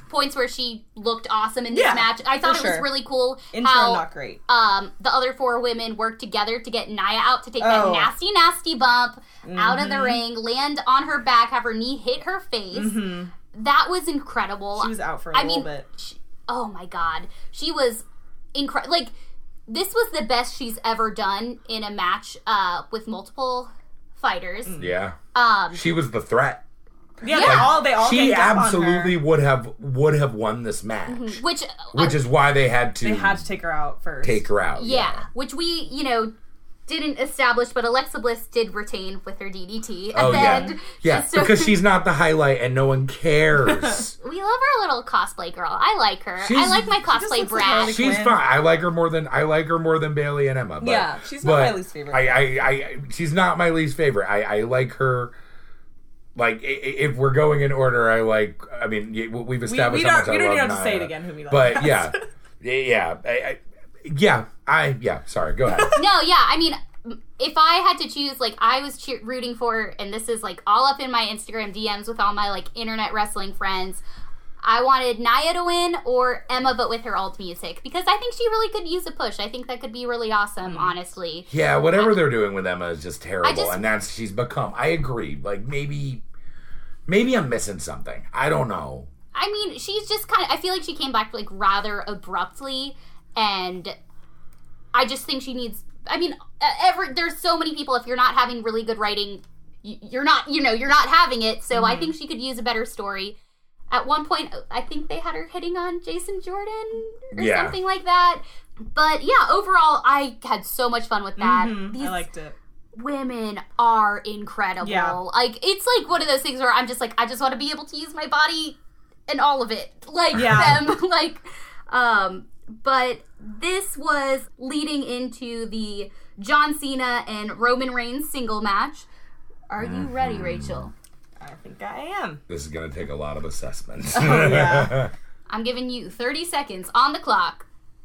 S1: points where she looked awesome in this
S3: Yeah,
S1: match. I thought it
S3: for
S1: was
S3: sure.
S1: really cool
S3: Intro
S1: how
S3: not great.
S1: um, the other four women worked together to get Nia out to take
S3: Oh.
S1: that nasty, nasty bump out of the
S3: Mhm.
S1: ring, land on her back, have her knee hit her face.
S3: Mhm.
S1: That was incredible.
S3: She was out for a
S1: I
S3: little
S1: mean,
S3: bit.
S1: she, oh my god, she was incredible. Like, this was the best she's ever done in a match uh, with multiple fighters.
S2: Yeah.
S1: Um,
S2: She was the threat.
S3: Yeah,
S1: Yeah.
S3: they all they all
S2: She
S3: ganged up on
S2: absolutely
S3: her.
S2: would have would have won this match.
S1: which,
S2: Which is why they had to
S3: They had to take her out first.
S2: take her out.
S1: yeah, which we, you know, didn't establish, but Alexa Bliss did retain with her D D T at
S2: Oh
S1: the
S2: yeah.
S1: end.
S2: Yeah,
S1: So-
S2: because she's not the highlight and no one cares.
S1: we love our little cosplay girl. I like her. I
S2: She's-
S1: like my
S3: just
S1: cosplay
S3: looks like
S1: brat.
S3: Harley
S2: She's
S3: Quinn.
S2: fine. I like her more than I like her more than Bailey and Emma. But,
S3: Yeah, she's not
S2: but
S3: my least favorite.
S2: I, I, I, she's not my least favorite. I, I like her. Like, i- i- if we're going in order, I like. I mean, y- we've
S3: we,
S2: established
S3: we
S2: how
S3: don't,
S2: much
S3: we
S2: I
S3: don't
S2: love
S3: even have to say it
S2: Nia.
S3: again who we like.
S2: But
S3: best.
S2: yeah, yeah, I, I, yeah. I yeah. Sorry. Go ahead.
S1: No, yeah, I mean, if I had to choose, like, I was cheer- rooting for, and this is, like, all up in my Instagram D Ms with all my, like, internet wrestling friends, I wanted Nia to win or Emma, but with her alt music, because I think she really could use a push. I think that could be really awesome, honestly.
S2: Yeah, whatever they're doing with Emma is just terrible,
S1: I just-
S2: and that's she's become. I agree. Like maybe, maybe I'm missing something. I don't know.
S1: I mean, she's just kind of, I feel like she came back, like, rather abruptly, and I just think she needs, I mean, uh, every, there's so many people, if you're not having really good writing, y- you're not, you know, you're not having it, so I think she could use a better story. At one point, I think they had her hitting on Jason Jordan or
S2: Yeah.
S1: something like that. But yeah, overall, I had so much fun with that.
S3: Mhm,
S1: These
S3: I liked it.
S1: women are incredible.
S3: Yeah.
S1: Like, it's like one of those things where I'm just like, I just want to be able to use my body and all of it. Like
S3: Yeah.
S1: them. Like, um, but this was leading into the John Cena and Roman Reigns single match. Are you ready, Rachel?
S3: I think I am.
S2: This is gonna take a lot of assessment.
S3: Oh, yeah.
S1: I'm giving you thirty seconds on the clock.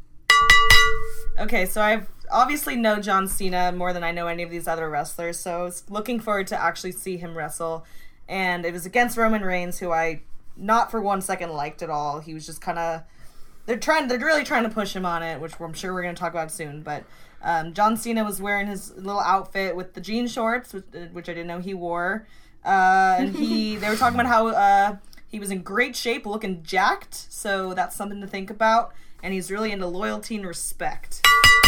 S3: Okay, so I obviously know John Cena more than I know any of these other wrestlers, so I was looking forward to actually see him wrestle. And it was against Roman Reigns, who I not for one second liked at all. He was just kind of they're trying they're really trying to push him on it, which I'm sure we're going to talk about soon. But um, John Cena was wearing his little outfit with the jean shorts, which, which I didn't know he wore. Uh, and he they were talking about how uh, he was in great shape, looking jacked. So that's something to think about. And he's really into loyalty and respect.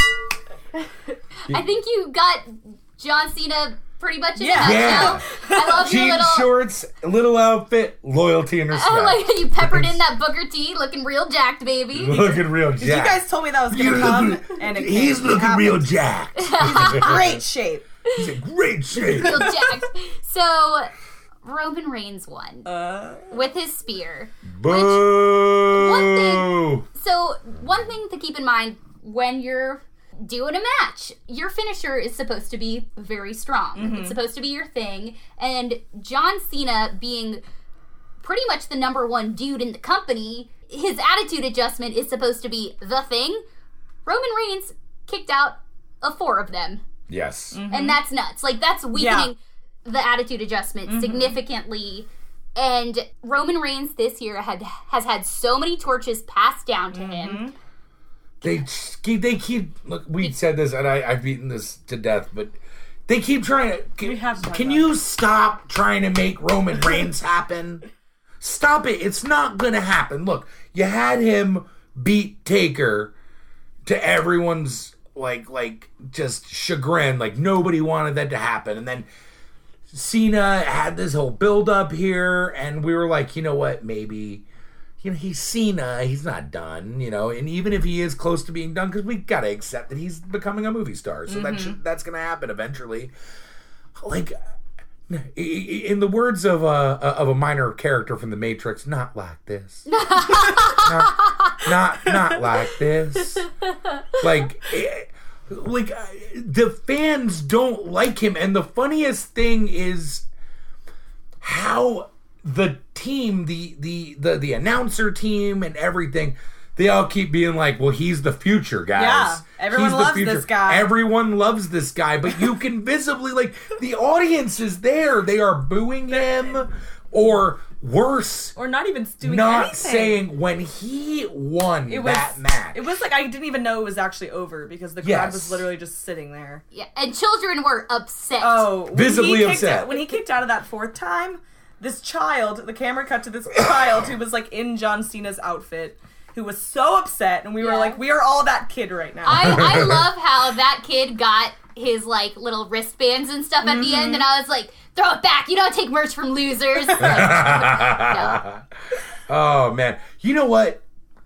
S1: I think you got John Cena pretty much in
S3: Yeah.
S1: a
S2: Yeah.
S1: nutshell. I love your
S2: Jean
S1: little...
S2: shorts, little outfit, loyalty and respect.
S1: I like how you peppered in that Booker T, looking real jacked, baby.
S2: Looking real jacked.
S3: You guys told me that was going to
S2: You
S3: come,
S2: look-
S3: and it
S2: he's
S3: came. It
S2: looking real
S3: happened.
S2: jacked.
S3: He's in great shape.
S2: He's in great shape.
S1: Real jacked. So, Roman Reigns won
S3: Uh,
S1: with his spear.
S2: Boo!
S1: one thing- So, one thing to keep in mind when you're doing a match, your finisher is supposed to be very strong.
S3: Mm-hmm.
S1: It's supposed to be your thing. And John Cena being pretty much the number one dude in the company, his attitude adjustment is supposed to be the thing. Roman Reigns kicked out of four of them.
S2: Yes.
S1: And that's nuts. Like, that's weakening the attitude adjustment significantly. And Roman Reigns this year had has had so many torches passed down to him.
S2: They keep, they keep, look, we said this, and I, I've beaten this to death, but they keep trying to, can,
S3: We have to talk
S2: can
S3: about
S2: you stop trying to make Roman Reigns happen? Stop it. It's not going to happen. Look, you had him beat Taker to everyone's, like, like, just chagrin. Like, nobody wanted that to happen. And then Cena had this whole build-up here, and we were like, you know what, maybe... You know, he's Cena, he's not done, you know, and even if he is close to being done, because we gotta accept that he's becoming a movie star, so that should, that's gonna happen eventually. Like, in the words of a, of a minor character from The Matrix, not like this. not, not, not like this. Like, like, the fans don't like him, and the funniest thing is how... the team, the, the the the announcer team and everything, they all keep being like, well, he's the future, guys.
S3: Yeah, everyone
S2: He's the
S3: loves
S2: future.
S3: this guy.
S2: Everyone loves this guy, but you can visibly, like, the audience is there. They are booing him. Or worse,
S3: Or not even doing
S2: not
S3: anything.
S2: saying when he won
S3: It was,
S2: that match.
S3: It was like I didn't even know it was actually over because the crowd
S2: Yes.
S3: was literally just sitting there.
S1: Yeah, and children were upset.
S3: Oh, when
S2: Visibly
S3: he kicked
S2: upset.
S3: Out, when he kicked out of that fourth time, this child, the camera cut to this child who was like in John Cena's outfit, who was so upset, and we were
S1: Yeah.
S3: like, we are all that kid right now.
S1: I, I love how that kid got his like little wristbands and stuff at the end, and I was like, throw it back. You don't take merch from losers. Like, no.
S2: Oh man, you know what?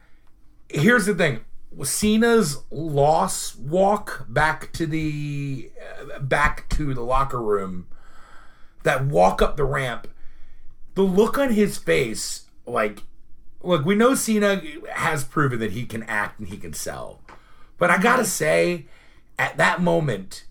S2: Here's the thing: Cena's loss walk back to the uh, back to the locker room, that walk up the ramp, the look on his face, like, look, we know Cena has proven that he can act and he can sell, but I gotta say, at that moment,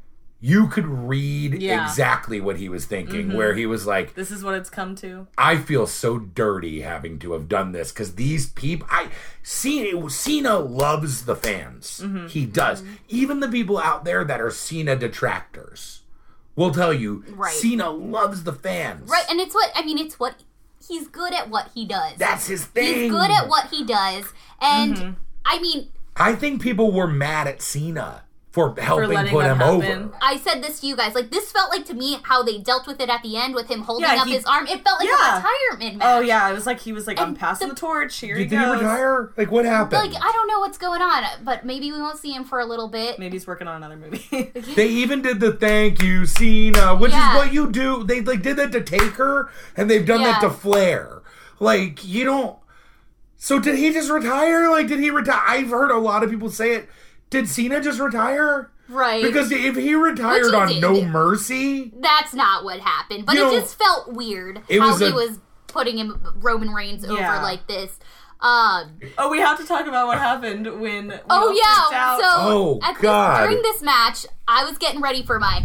S2: you could read
S3: Yeah.
S2: exactly what he was thinking, where he was like,
S3: This is what it's come to.
S2: I feel so dirty having to have done this because these people, I Cena, Cena loves the fans. He does. Even the people out there that are Cena detractors will tell you,
S1: Right.
S2: Cena loves the fans.
S1: Right, and it's what, I mean, it's what, he's good at what he does.
S2: That's his thing.
S1: He's good at what he does, and, I mean,
S2: I think people were mad at Cena for helping
S3: letting
S2: put
S3: that
S2: him
S3: happen.
S2: over.
S1: I said this to you guys, like, this felt like, to me, how they dealt with it at the end with him holding
S3: Yeah,
S1: up
S3: he-
S1: his arm. It felt like
S3: Yeah.
S1: a retirement match.
S3: Oh yeah, it was like he was like, I'm
S1: And
S3: passing
S1: the-
S3: the, torch. Here
S2: Did
S3: he
S2: he
S3: goes.
S2: retire? Like, what happened?
S1: Like, I don't know what's going on, but maybe we won't see him for a little bit.
S3: Maybe he's working on another movie.
S2: They even did the thank you, Cena, which
S1: Yeah.
S2: is what you do. They like did that to Taker, and they've done that
S1: Yeah.
S2: to Flair. Like, you don't. So did he just retire? Like, did he retire? I've heard a lot of people say it. Did Cena just retire?
S1: Right.
S2: Because if he retired
S1: Which he
S2: on
S1: did.
S2: No Mercy,
S1: That's not what happened, but
S2: You
S1: it
S2: know,
S1: just felt weird
S2: it
S1: how
S2: was
S1: he
S2: a-
S1: was putting him Roman Reigns over
S3: Yeah.
S1: like this. Um,
S3: Oh, we have to talk about what happened when. We
S1: oh
S3: all
S1: yeah,
S3: freaked out.
S1: so
S2: Oh,
S1: at this-
S2: God.
S1: during this match, I was getting ready for my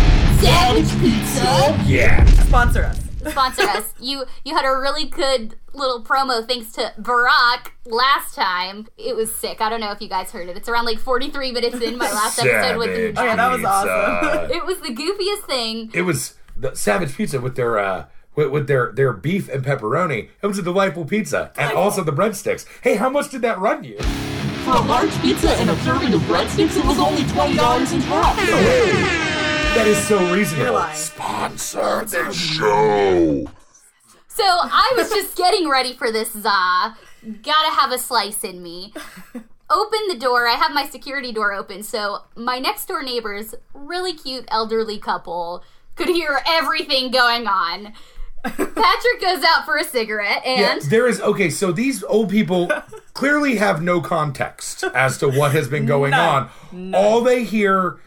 S1: Savage Pizza.
S2: yeah.
S3: Sponsor us.
S1: Sponsor us. You you had a really good little promo thanks to Barack last time. It was sick. I don't know if you guys heard it. It's around like forty-three minutes in my last episode with the
S2: Savage
S3: Oh, yeah, that was
S2: Pizza.
S3: awesome.
S1: It was the goofiest thing.
S2: It was the Savage Pizza with their uh, with, with their their beef and pepperoni. It was a delightful pizza, and also the breadsticks. Hey, how much did that run you?
S4: For a large pizza and a serving of breadsticks, it was only twenty dollars in cash.
S2: That is so reasonable.
S3: You're lying.
S2: Sponsor the show.
S1: So I was just getting ready for this za. Gotta have a slice in me. Open the door. I have my security door open, so my next door neighbors, really cute elderly couple, could hear everything going on. Patrick goes out for a cigarette,
S2: Yeah,
S1: and
S2: there is okay. So these old people clearly have no context as to what has been going
S3: None.
S2: on. All they hear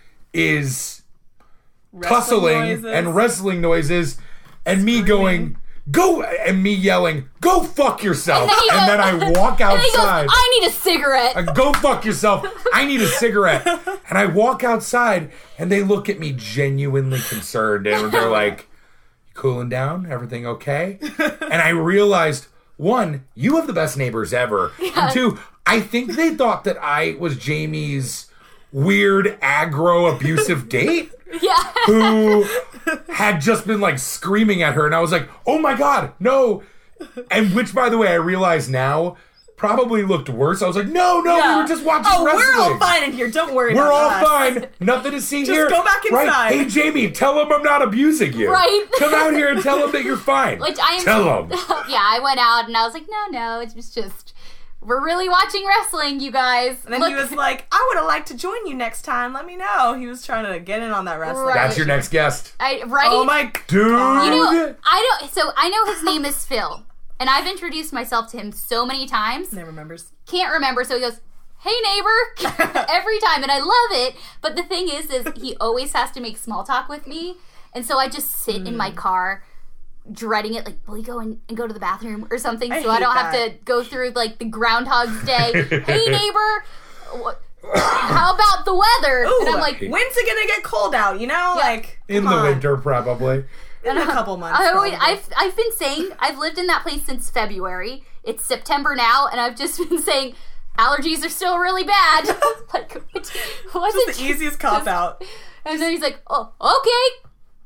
S2: is
S3: Wrestling
S2: tussling
S3: noises.
S2: and wrestling noises, and me going, "Go!" and me yelling, "Go fuck yourself!"
S1: then he
S2: And then
S1: goes-
S2: I walk
S1: and then he goes,
S2: outside.
S1: I need a cigarette.
S2: I go fuck yourself. I need a cigarette. And I walk outside, and they look at me genuinely concerned, and they're like, "Cooling down? Everything okay?" And I realized, one, you have the best neighbors ever. And two, I think they thought that I was Jamie's weird, aggro, abusive date
S1: Yeah.
S2: who had just been like screaming at her. And I was like, oh my God, no. And which, by the way, I realize now probably looked worse. I was like, no, no,
S3: Yeah.
S2: we were just watching
S3: Oh,
S2: wrestling.
S3: we're all fine in here. Don't worry
S2: We're
S3: about
S2: all
S3: us.
S2: fine. Nothing to see
S3: Just
S2: here.
S3: go back
S2: Right?
S3: inside.
S2: Hey, Jamie, tell him I'm not abusing you.
S1: Right.
S2: Come out here and tell him that you're fine.
S1: Which I am.
S2: Tell him.
S1: Yeah, I went out and I was like, no, no, it's just, just we're really watching wrestling, you guys.
S3: And then
S1: Look-
S3: he was like, I would have liked to join you next time. Let me know. He was trying to get in on that wrestling.
S1: Right.
S2: That's your next guest.
S1: I, right?
S3: Oh my
S2: Dude.
S1: You know, I don't. So I know his name is Phil, and I've introduced myself to him so many times.
S3: Never remembers.
S1: Can't remember. So he goes, "Hey neighbor," every time, and I love it. But the thing is, is he always has to make small talk with me, and so I just sit in my car, dreading it. Like, will he go in and go to the bathroom or something?
S3: I
S1: so I
S3: hate
S1: don't have
S3: that.
S1: to go through like the Groundhog's Day. Hey neighbor, what, how about the weather?
S3: Ooh,
S1: and I'm like,
S3: when's it gonna get cold out? You know, like
S2: In
S3: come
S2: the
S3: on.
S2: winter, probably.
S3: in a couple months.
S1: I always,
S3: probably.
S1: I've, I've been saying, I've lived in that place since February. It's September now, and I've just been saying, allergies are still really bad. Like, which, what's
S3: Just
S1: it?
S3: the easiest cop out.
S1: And then he's like, oh, okay.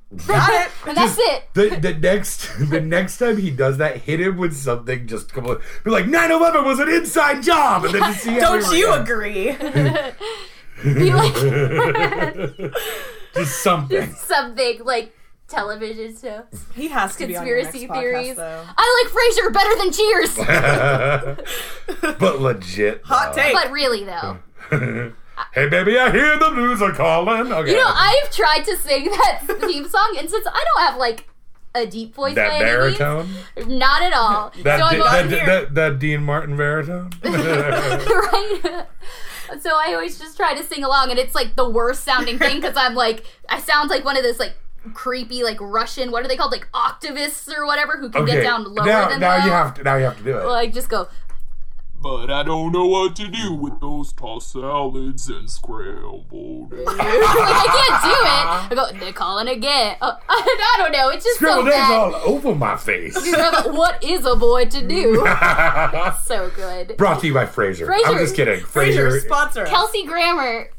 S3: Got it.
S1: And that's it.
S2: The the next the next time he does that, hit him with something just come on. Be like, nine eleven was an inside job, and then just see
S3: Don't
S2: everyone
S3: you
S2: again.
S3: agree?
S1: Be like
S2: Just something.
S1: something like television shows,
S3: He has to be on your next
S1: conspiracy
S3: podcast,
S1: theories.
S3: though.
S1: I like Frasier better than Cheers.
S2: But legit.
S3: Hot
S2: though.
S3: take.
S1: But really though,
S2: Hey baby, I hear the blues are calling. Okay.
S1: you know, I've tried to sing that theme song, and since I don't have like a deep voice
S2: that
S1: by any means,
S2: baritone.
S1: not at all.
S2: That,
S1: so I'm
S2: Di-
S1: always,
S2: that, that, that Dean Martin baritone.
S1: right? So I always just try to sing along, and it's like the worst sounding thing because I'm like, I sound like one of those like creepy like Russian, what are they called, like octavists or whatever, who can
S2: Okay.
S1: get down lower
S2: now,
S1: than
S2: now
S1: low.
S2: you have to. Now you have to do it.
S1: like just go.
S5: But I don't know what to do with those tossed salads and scrambled eggs.
S1: Like, I can't do it. I go, they're calling again. Oh, I don't know. It's just
S2: Scrambled
S1: so
S2: eggs
S1: bad.
S2: all over my face.
S1: What is a boy to do? So good.
S2: Brought to you by Frasier. I'm
S1: Frasier.
S2: just kidding.
S3: Frasier,
S2: Frasier.
S3: sponsor us.
S1: Kelsey Grammer,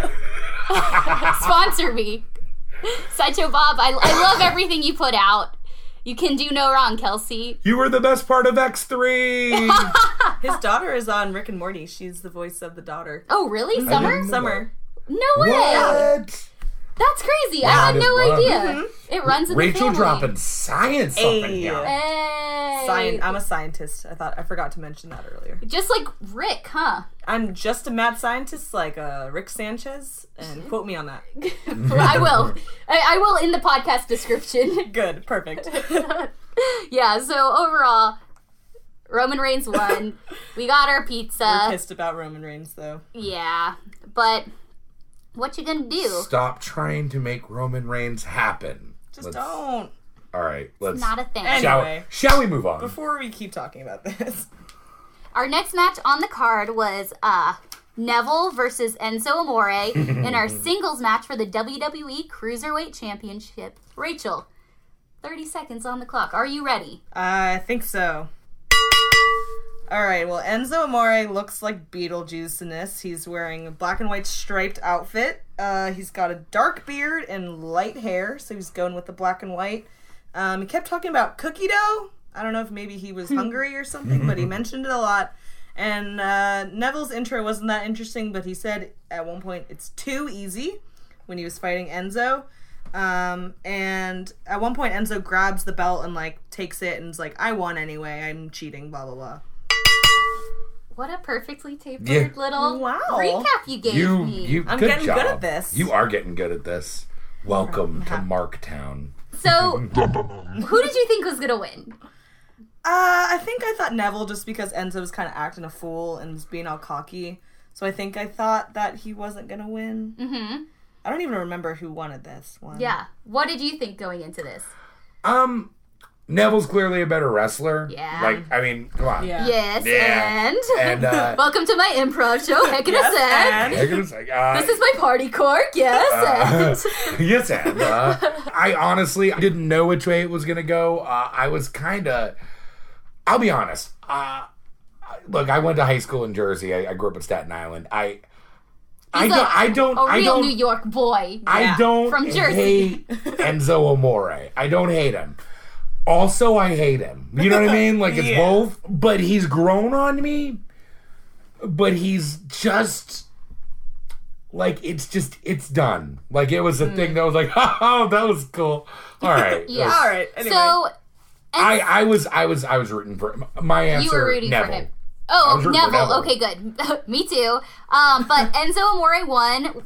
S1: sponsor me. Sideshow Bob, I, I love everything you put out. You can do no wrong, Kelsey.
S2: You were the best part of X three.
S3: His daughter is on Rick and Morty. She's the voice of the daughter.
S1: Oh, really? Summer?
S3: Summer.
S1: No way.
S2: What?
S1: That's crazy. I
S2: That
S1: had
S2: is
S1: no
S2: love.
S1: idea. It runs in the
S2: Rachel
S1: family.
S2: dropping science up in
S3: Hey.
S2: here.
S1: Hey.
S3: Sci- I'm a scientist. I thought I forgot to mention that earlier.
S1: Just like Rick, huh?
S3: I'm just a mad scientist, like uh, Rick Sanchez, and quote me on that.
S1: I will. I, I will in the podcast description.
S3: Good, perfect.
S1: Yeah, so overall, Roman Reigns won. We got our
S3: We're
S1: pizza.
S3: pissed about Roman Reigns, though.
S1: Yeah, but what you gonna do?
S2: Stop trying to make Roman Reigns happen.
S3: Just
S2: Let's-
S3: don't.
S2: All right, let's.
S1: Not a thing.
S3: Any-
S2: shall,
S3: Anyway.
S2: shall we move on?
S3: Before we keep talking about this,
S1: Our next match on the card was uh, Neville versus Enzo Amore in our singles match for the W W E Cruiserweight Championship. Rachel, thirty seconds on the clock. Are you ready?
S3: I think so. Alright, well, Enzo Amore looks like Beetlejuice in this. He's wearing a black and white striped outfit. Uh, he's got a dark beard and light hair, so he's going with the black and white. Um, he kept talking about cookie dough. I don't know if maybe he was hungry or something, but he mentioned it a lot. And uh, Neville's intro wasn't that interesting, but he said at one point it's too easy when he was fighting Enzo. Um, and at one point Enzo grabs the belt and like takes it and is like, I won anyway, I'm cheating, blah blah blah.
S1: What a perfectly tapered
S2: Yeah.
S1: little
S3: Wow.
S1: recap you gave
S2: You,
S1: me.
S2: you.
S3: I'm
S2: good
S3: getting
S2: job.
S3: good at this.
S2: You are getting good at this. Welcome to Marktown.
S1: So, who did you think was gonna win?
S3: Uh, I think I thought Neville just because Enzo was kind of acting a fool and was being all cocky. So I think I thought that he wasn't gonna win.
S1: Mm-hmm.
S3: I don't even remember who wanted this one.
S1: Yeah. What did you think going into this?
S2: Um, Neville's clearly a better wrestler.
S1: Yeah.
S2: Like, I mean, come on.
S3: Yeah.
S1: Yes,
S2: Yeah.
S1: and
S2: And uh,
S1: welcome to my improv show, Heck in a
S3: Yes,
S1: Sec.
S3: and-
S2: I gotta say, uh,
S1: This is my party cork, yes.
S2: Uh,
S1: and
S2: yes, and uh, I honestly didn't know which way it was gonna go. Uh, I was kind of. I'll be honest. Uh, look, I went to high school in Jersey. I, I grew up in Staten Island. I. I
S1: He's
S2: don't.
S1: a-
S2: I don't.
S1: a
S2: I
S1: real
S2: don't.
S1: New York boy.
S2: I
S3: Yeah,
S2: don't
S1: from Jersey.
S2: hate Enzo Amore. I don't hate him. Also, I hate him. You know what I mean? Like, it's
S3: Yeah.
S2: both. But he's grown on me. But he's just... Like, it's just... It's done. Like, it was a thing that was like, oh, that was cool. All right.
S1: Yeah.
S3: All right. Anyway.
S1: So
S2: I, I was I was I was rooting for him. My answer.
S1: you were rooting
S2: Neville.
S1: for him.
S2: I
S1: Oh,
S2: was rooting for
S1: Neville.
S2: Neville.
S1: Okay, good. Me too. Um, but Enzo Amore won,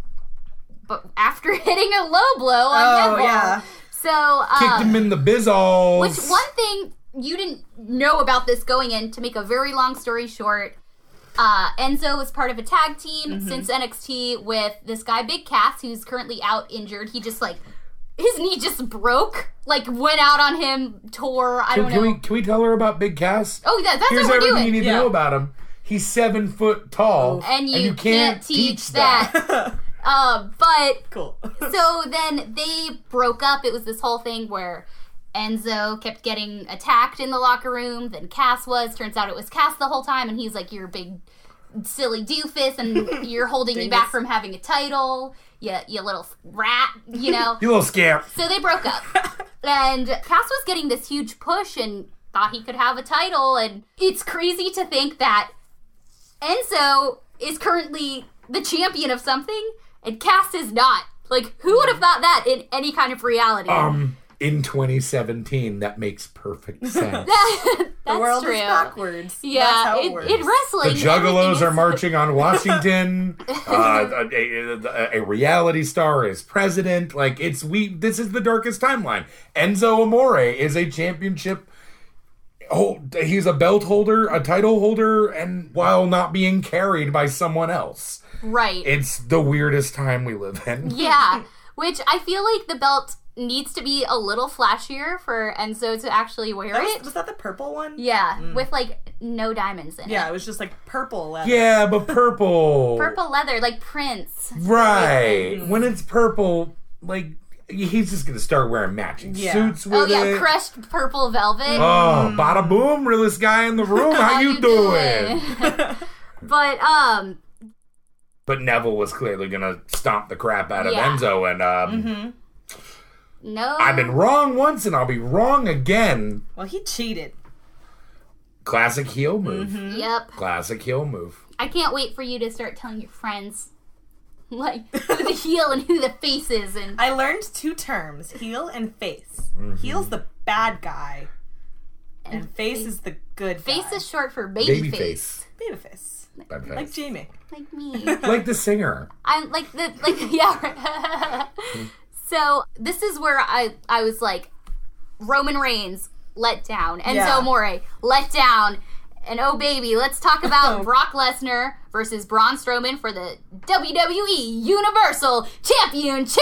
S1: but after hitting a low blow on
S3: Oh,
S1: Neville.
S3: yeah.
S1: So um,
S2: Kicked him in the bizzles.
S1: which one thing you didn't know about this going in, to make a very long story short, uh, Enzo was part of a tag team
S2: Mm-hmm.
S1: since N X T with this guy Big Cass, who's currently out injured. He just like his knee just broke, like went out on him, tore. I
S2: Can,
S1: don't
S2: can
S1: know.
S2: we can we tell her about Big Cass?
S1: Oh, yeah, that's
S2: Here's
S1: what we're
S2: everything
S1: doing.
S2: you need
S3: Yeah.
S2: to know about him. He's seven foot tall,
S1: And you, can't, teach, that.
S2: that.
S1: uh, but
S3: cool.
S1: so then they broke up. It was this whole thing where Enzo kept getting attacked in the locker room. Then Cass was. Turns out it was Cass the whole time, and he's like, "You're a big silly doofus, and you're holding me back from having a title. You, you little rat, you know.
S2: You little scamp.
S1: So they broke up. And Cass was getting this huge push and thought he could have a title. And it's crazy to think that Enzo is currently the champion of something and Cass is not. Like, who would have thought that in any kind of reality?
S2: Um, in twenty seventeen, that makes perfect sense.
S1: That's
S3: The world
S1: true.
S3: is backwards.
S1: Yeah,
S3: That's how it
S1: in,
S3: works.
S1: in wrestling,
S2: The Juggalos
S1: everything
S2: are
S1: is-
S2: marching on Washington. uh, a, a, a reality star is president. Like, it's we. This is the darkest timeline. Enzo Amore is a championship. Oh, he's a belt holder, a title holder, and while not being carried by someone else.
S1: Right.
S2: It's the weirdest time we live in.
S1: Yeah, which I feel like the belt needs to be a little flashier for Enzo to actually wear
S3: That
S1: it.
S3: was, was that the purple one?
S1: Yeah, with like no diamonds in
S3: Yeah,
S1: it.
S3: it was just like purple leather.
S2: Yeah, but purple.
S1: Purple leather, like Prince.
S2: Right. When it's purple, like, he's just going to start wearing matching
S3: Yeah.
S2: suits with
S1: Oh yeah,
S2: it.
S1: crushed purple velvet.
S2: Oh, bada boom, realest guy in the room. How, you doing?
S1: But um,
S2: But Neville was clearly going to stomp the crap out of
S1: Yeah.
S2: Enzo, and um,
S3: Mm-hmm.
S1: no.
S2: I've been wrong once, and I'll be wrong again.
S3: Well, he cheated.
S2: Classic heel move.
S3: Mm-hmm.
S1: Yep.
S2: Classic heel move.
S1: I can't wait for you to start telling your friends, like who the heel and who the face is, and
S3: I learned two terms: heel and face.
S2: Mm-hmm.
S3: Heel's the bad guy, and face is the good
S1: face
S3: guy.
S1: is short for baby,
S2: Baby
S1: face.
S2: face.
S3: Baby face.
S2: Bad face.
S3: Like Jamie.
S1: Like me.
S2: Like the singer.
S1: I'm like the like yeah. Right. So this is where I I was like, Roman Reigns let down, Enzo
S3: Yeah.
S1: Amore let down, and oh baby, let's talk about Brock Lesnar versus Braun Strowman for the W W E Universal Championship.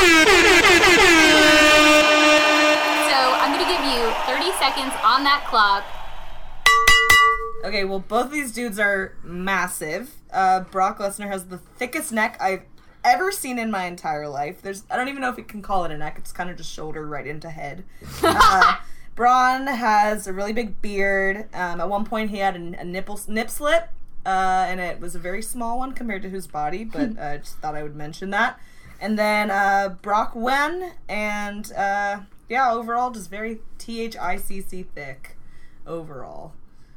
S1: So I'm gonna give you thirty seconds on that clock.
S3: Okay, well, both of these dudes are massive. Uh, Brock Lesnar has the thickest neck I've ever seen in my entire life. There's, I don't even know if you can call it a neck. It's kind of just shoulder right into head. Uh, Braun has a really big beard. Um, at one point, he had a, a nipple nip slip, uh, and it was a very small one compared to his body. But I uh, just thought I would mention that. And then uh, Brock won, and uh, yeah, overall, just very T H I C C thick overall.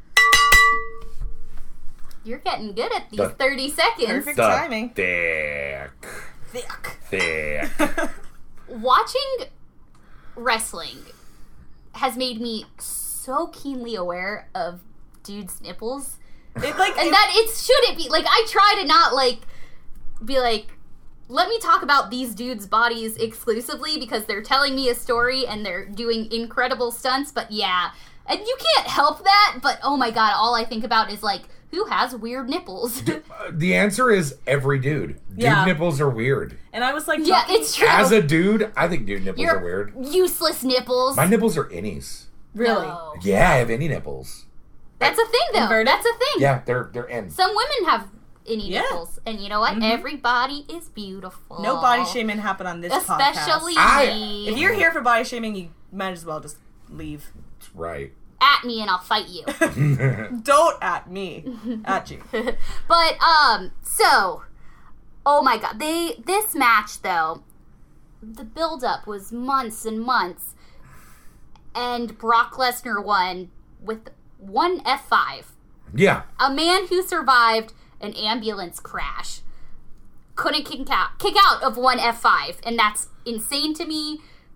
S1: You're getting good at these
S2: The-
S1: thirty seconds.
S3: Perfect
S2: The
S3: timing.
S2: thick.
S3: Thick.
S2: Thick.
S1: Watching wrestling has made me so keenly aware of dudes' nipples,
S3: It, like,
S1: and
S3: it-
S1: that it shouldn't be. Like, I try to not like be like, let me talk about these dudes' bodies exclusively because they're telling me a story and they're doing incredible stunts. But yeah, and you can't help that. But oh my god, all I think about is like, who has weird nipples?
S2: The answer is every dude. Dude
S3: Yeah.
S2: nipples are weird.
S3: and I was like,
S1: Yeah,
S3: talking-
S1: it's true.
S2: As a dude, I think dude nipples
S1: You're
S2: are weird.
S1: useless nipples.
S2: My nipples are innies.
S3: really.
S1: No.
S2: Yeah, I have innie nipples.
S1: That's a thing, though.
S3: Inverted?
S1: That's a thing.
S2: Yeah, they're they're ends.
S1: Some women have innie
S3: Yeah.
S1: nipples, and you know what? Everybody is beautiful.
S3: No body shaming happened on this
S1: especially
S3: podcast.
S2: I-
S1: me.
S3: If you're here for body shaming, you might as well just leave.
S2: That's right.
S1: at me, and I'll fight you.
S3: Don't at me, at you.
S1: But um, so, oh my god, they this match though, the build up was months and months, and Brock Lesnar won with one F five.
S2: Yeah.
S1: A man who survived an ambulance crash couldn't kick out, kick out of one F five, and that's insane to me.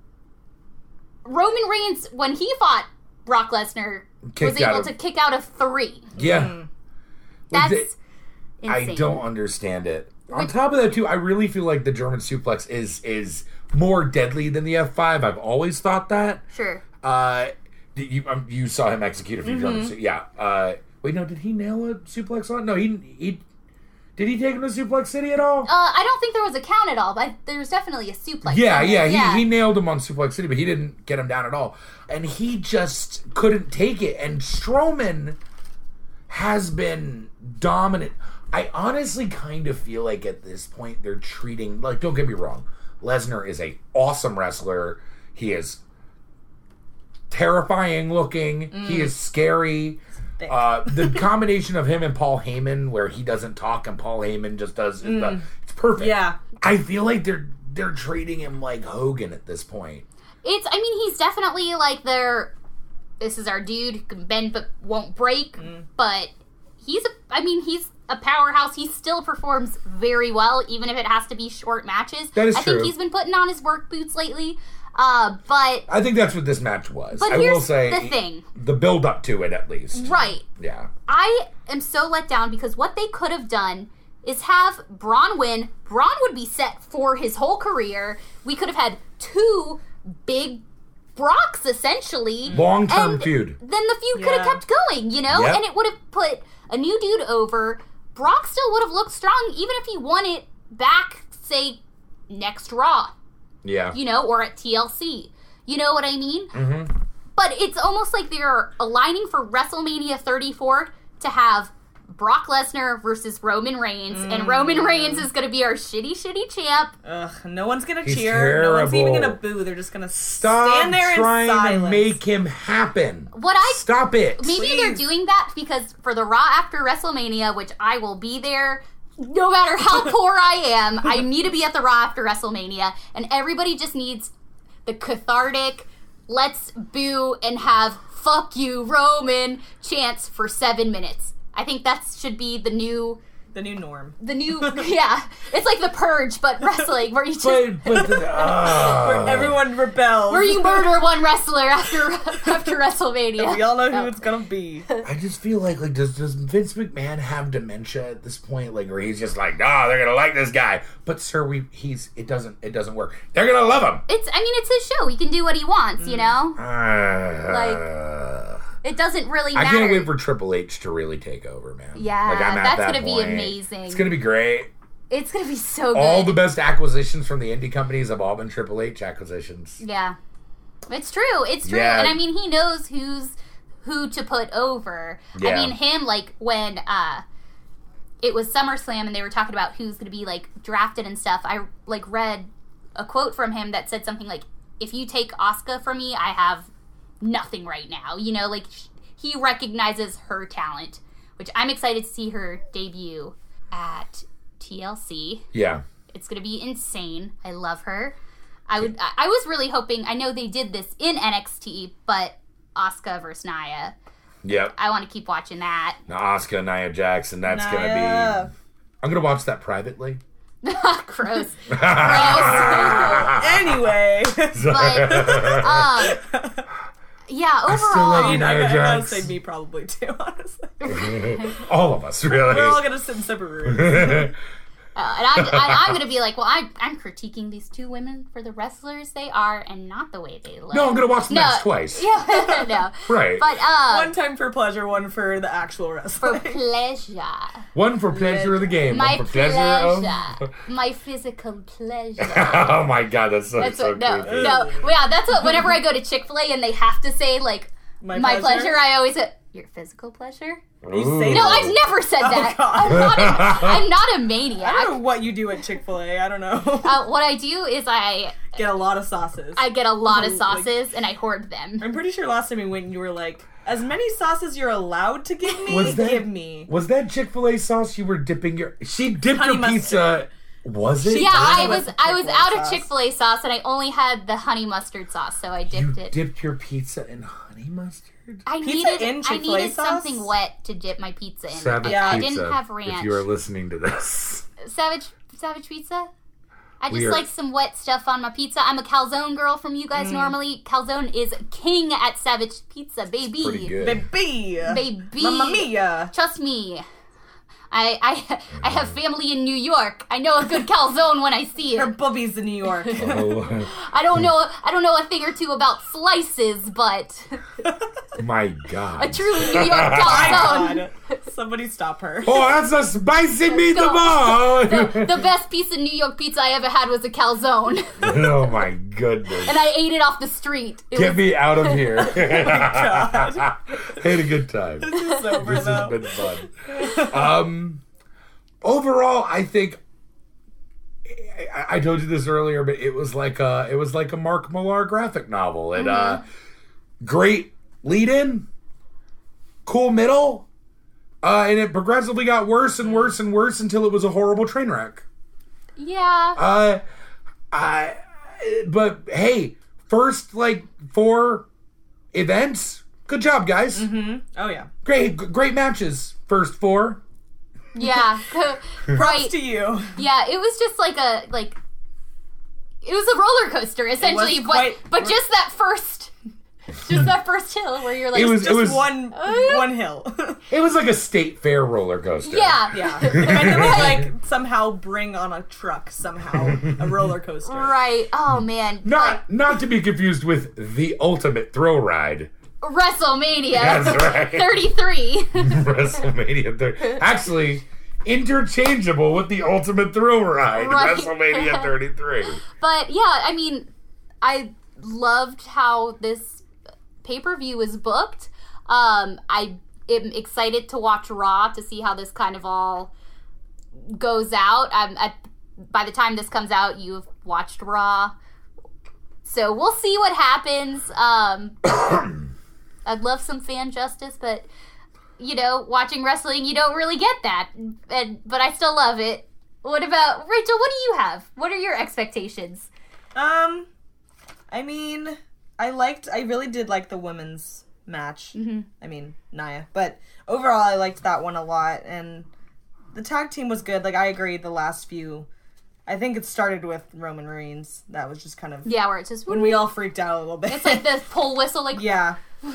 S1: Roman Reigns, when he fought Brock Lesnar,
S2: Kicked
S1: was able
S2: out of-
S1: to kick out of three.
S2: Yeah.
S1: That's
S2: Well, they-
S1: insane.
S2: I don't understand it. On top of that, too, I really feel like the German suplex is is more deadly than the F five. I've always thought that.
S1: Sure.
S2: Uh, did you um, you saw him execute a few German su- Yeah. Uh, wait, no, did he nail a suplex on? No, he he did he take him to Suplex City at all?
S1: Uh, I don't think there was a count at all, but there was definitely a suplex.
S2: Yeah,
S1: in
S2: yeah,
S1: there.
S2: he, he nailed him on Suplex City, but he didn't get him down at all. And he just couldn't take it. And Strowman has been dominant. I honestly kind of feel like at this point they're treating, like, don't get me wrong, Lesnar is a awesome wrestler. He is terrifying looking. He is scary.
S3: Thick.
S2: Uh, the combination of him and Paul Heyman, where he doesn't talk and Paul Heyman just does, mm. it's perfect.
S3: Yeah.
S2: I feel like they're they're treating him like Hogan at this point.
S1: It's, I mean, he's definitely like their, this is our dude who can bend but won't break, mm. but he's, a, I mean, he's a powerhouse. He still performs very well, even if it has to be short matches.
S2: That is
S1: I
S2: true.
S1: think he's been putting on his work boots lately, uh, but...
S2: I think that's what this match was.
S1: But
S2: I
S1: here's
S2: will say,
S1: the thing.
S2: The build up to it, at least.
S1: Right.
S2: Yeah.
S1: I am so let down because what they could have done is have Braun win. Braun would be set for his whole career. We could have had two big Brocks, essentially.
S2: Long-term
S1: and
S2: feud.
S1: Then the feud
S3: Yeah.
S1: could have kept going, you know?
S2: Yep.
S1: And it would have put a new dude over. Brock still would have looked strong, even if he won it back, say, next Raw.
S2: Yeah.
S1: You know, or at T L C. You know what I mean?
S2: Mm-hmm.
S1: But it's almost like they're aligning for WrestleMania thirty-four to have Brock Lesnar versus Roman Reigns, mm. and Roman Reigns is going to be our shitty, shitty champ.
S3: Ugh, no one's going to
S2: He's
S3: cheer.
S2: terrible.
S3: No one's even going to boo. They're just going to
S2: Stop
S3: stand there in
S2: trying
S3: silence.
S2: to make him happen.
S1: What I
S2: Stop it.
S1: Maybe
S3: Please.
S1: they're doing that because for the Raw after WrestleMania, which I will be there, no matter how poor I am, I need to be at the Raw after WrestleMania, and everybody just needs the cathartic, let's boo and have fuck you, Roman chants for seven minutes. I think that should be the new...
S3: The new norm.
S1: The new... yeah. It's like The Purge, but wrestling, where you just...
S2: But, but, uh,
S3: Where everyone rebels.
S1: where you murder one wrestler after after WrestleMania.
S3: We all know who
S1: Oh.
S3: it's going to be.
S2: I just feel like, like does, does Vince McMahon have dementia at this point? Like, where he's just like, nah, they're going to like this guy. But, sir, we he's it doesn't it doesn't work. They're going to love him.
S1: It's, I mean, it's his show. He can do what he wants, you know?
S2: Uh,
S1: Like... It doesn't really matter.
S2: I can't wait for Triple H to really take over, man.
S1: Yeah,
S2: like, I'm at
S1: that's
S2: that
S1: gonna be
S2: point.
S1: amazing.
S2: It's gonna be great.
S1: It's gonna be so good.
S2: All the best acquisitions from the indie companies have all been Triple H acquisitions.
S1: Yeah. It's true. It's true.
S2: Yeah.
S1: And I mean, he knows who's who to put over.
S2: Yeah.
S1: I mean, him, like, when uh, it was SummerSlam and they were talking about who's going to be, like, drafted and stuff, I, like, read a quote from him that said something like, if you take Asuka from me, I have nothing right now. You know, like, he recognizes her talent, which I'm excited to see her debut at T L C.
S2: Yeah.
S1: It's going to be insane. I love her. I would. I I was really hoping. I know they did this in N X T, but Asuka versus Nia.
S2: Yep.
S1: I want to keep watching that.
S2: Now, Asuka, Nia Jackson, that's going to
S3: Nia.
S2: be... I'm going to watch that privately.
S1: Gross. Gross.
S3: Anyway.
S1: But um, yeah. Overall,
S2: I still love you, Nia
S3: I, I gotta
S2: Jax.
S3: say me probably too, honestly.
S2: All of us, really.
S3: We're all gonna sit in separate rooms.
S1: Uh, and I'm, and I'm going to be like, well, I'm, I'm critiquing these two women for the wrestlers they are and not the way they look.
S2: No, I'm going to watch the
S1: No.
S2: match twice.
S1: Yeah, no.
S2: Right.
S1: But, uh,
S3: One time for pleasure, one for the actual
S1: for
S3: wrestling.
S1: pleasure.
S2: One for pleasure of the game.
S1: My
S2: one for
S1: pleasure.
S2: pleasure of...
S1: My physical pleasure.
S2: Oh my god, that's so,
S1: That's
S2: so
S1: what, no,
S2: creepy.
S1: no. Yeah, that's what, whenever I go to Chick-fil-A and they have to say, like,
S3: My
S1: my,
S3: pleasure?
S1: pleasure? I always say, your physical pleasure?
S3: You say
S1: No,
S3: that.
S1: I've never said that.
S3: God.
S1: I'm, not a, I'm not a
S3: I don't
S1: maniac.
S3: know what you do at Chick-fil-A. I don't know.
S1: Uh, what I do is I
S3: Get a lot of sauces.
S1: I get a lot of
S3: Like-
S1: sauces and I hoard them.
S3: I'm pretty sure last time we went, you were like, as many sauces you're allowed to give me,
S2: Was that-
S3: give me.
S2: Was that Chick-fil-A sauce you were dipping your... She dipped
S3: Honey
S2: her
S3: mustard.
S2: pizza... Was it?
S1: Yeah, I
S3: Honey
S1: was
S3: mustard
S1: I was
S3: Chick-fil-A
S1: out of
S3: sauce.
S1: Chick-fil-A sauce and I only had the honey mustard sauce, so I
S2: You
S1: dipped it.
S2: dipped your pizza in honey mustard?
S1: I
S3: Pizza
S1: needed
S3: in
S1: I
S3: Chick-fil-A
S1: needed
S3: sauce?
S1: something wet to dip my pizza in.
S2: Savage
S3: Yeah.
S1: I
S2: Pizza,
S1: didn't have ranch.
S2: if you are listening to this.
S1: Savage Savage Pizza? I just
S2: We are-
S1: like some wet stuff on my pizza. I'm a calzone girl from you
S3: Mm.
S1: guys normally. Calzone is king at Savage Pizza, baby.
S2: Pretty good.
S3: Baby.
S1: Baby.
S3: Mamma mia.
S1: Trust me. I I I have family in New York. I know a good calzone when I see
S3: Her
S1: it.
S3: boobies in New York.
S2: Oh,
S1: I don't know I don't know a thing or two about slices, but
S2: my god.
S1: a true New York
S3: My
S1: calzone.
S3: God. Somebody stop her.
S2: Oh, that's a spicy meatball!
S1: The, the best piece of New York pizza I ever had was a calzone.
S2: Oh my goodness.
S1: And I ate it off the street. It
S2: Get
S1: was,
S2: me out of here.
S3: God.
S2: Had a good time.
S3: This is over
S2: This
S3: though.
S2: has been fun. Um, overall, I think I, I told you this earlier, but it was like a it was like a Mark Millar graphic novel. And uh, great lead in, cool middle, uh, and it progressively got worse and worse and worse until it was a horrible train wreck.
S1: Yeah.
S2: Uh, I, but hey, first like four events, good job, guys.
S3: Mm-hmm. Oh yeah.
S2: Great, great matches. First four.
S1: Yeah.
S3: Props
S1: Right.
S3: to you.
S1: Yeah, it was just like a like it was a roller coaster essentially,
S3: was
S1: but
S3: quite-
S1: but just that first just that first hill where you're like
S2: It was-
S3: Just
S2: was-
S3: one
S1: Uh,
S3: one hill.
S2: It was like a state fair roller coaster.
S1: Yeah.
S3: Yeah. And then they like somehow bring on a truck somehow a roller coaster.
S1: Right. Oh man.
S2: Not not to be confused with the ultimate throw ride.
S1: WrestleMania
S2: That's right.
S1: thirty-three.
S2: WrestleMania thirty. Actually, interchangeable with the ultimate throw ride.
S1: Right.
S2: WrestleMania thirty-three.
S1: But yeah, I mean, I loved how this pay-per-view was booked. Um, I am excited to watch Raw to see how this kind of all goes out. Um, at, by the time this comes out, you've watched Raw. So we'll see what happens. Um, I'd love some fan justice, but, you know, watching wrestling, you don't really get that. And, but I still love it. What about, Rachel, what do you have? What are your expectations?
S3: Um, I mean, I liked, I really did like the women's match.
S1: Mm-hmm.
S3: I mean, Nia. But overall, I liked that one a lot. And the tag team was good. Like, I agree, the last few, I think it started with Roman Reigns. That was just kind of,
S1: Yeah, where it's just,
S3: when we all freaked out a little bit.
S1: it's like the pull whistle, like,
S3: yeah.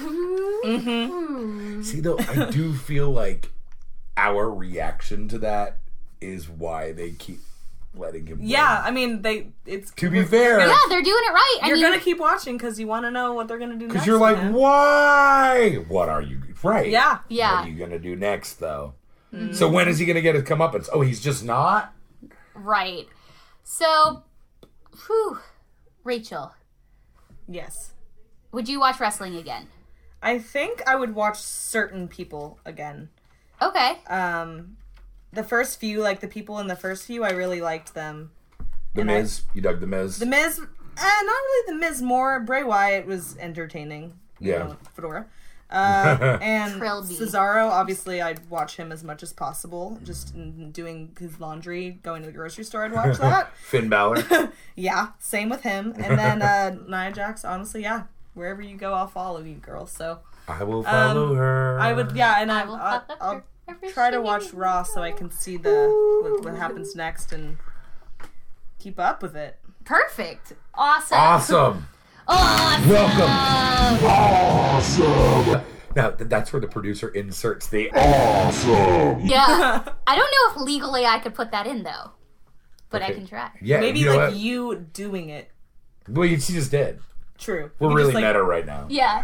S2: See, though, I do feel like our reaction to that is why they keep letting him win.
S3: Yeah, I mean, they, it's...
S2: To be fair,
S1: yeah, they're doing it right. I
S3: You're
S1: mean,
S3: gonna keep watching because you want to know what they're gonna do next.
S2: because you're like,
S3: man.
S2: why? What are you? Right.
S3: Yeah.
S1: Yeah.
S2: What are you going to do next, though? Mm. So when is he going to get his comeuppance? Oh, he's just not?
S1: right. So, whew, Rachel,
S3: Yes.
S1: would you watch wrestling again?
S3: I think I would watch certain people again.
S1: Okay.
S3: Um, the first few, like the people in the first few, I really liked them.
S2: The
S3: And I-
S2: Miz? You dug The Miz?
S3: The Miz, eh, not really The Miz, more Bray Wyatt was entertaining. You
S2: Yeah.
S3: know, Fedora. Uh, and
S1: Trilby.
S3: Cesaro, obviously, I'd watch him as much as possible. Just in doing his laundry, going to the grocery store, I'd watch that.
S2: Finn Balor?
S3: Yeah, same with him. And then uh, Nia Jax, honestly, yeah. Wherever you go, I'll follow you, girl. So
S2: I will follow
S3: Um,
S2: her.
S3: I would, yeah, and I,
S1: will
S3: I'll,
S1: follow
S3: I'll
S1: her every
S3: try to
S1: single
S3: watch Raw so I can see the what, what happens next and keep up with it.
S1: Perfect. Awesome.
S2: Awesome.
S1: Awesome.
S2: Welcome.
S5: Awesome!
S2: Now, th- that's where the producer inserts the
S5: Awesome!
S1: Yeah. I don't know if legally I could put that in, though. But I
S2: Okay.
S1: can try.
S2: Yeah,
S3: Maybe
S2: you know
S3: like
S2: what?
S3: you doing it.
S2: Well, you, she just did.
S3: True.
S2: We're
S3: You
S2: really
S3: just, like,
S2: meta right now.
S1: Yeah.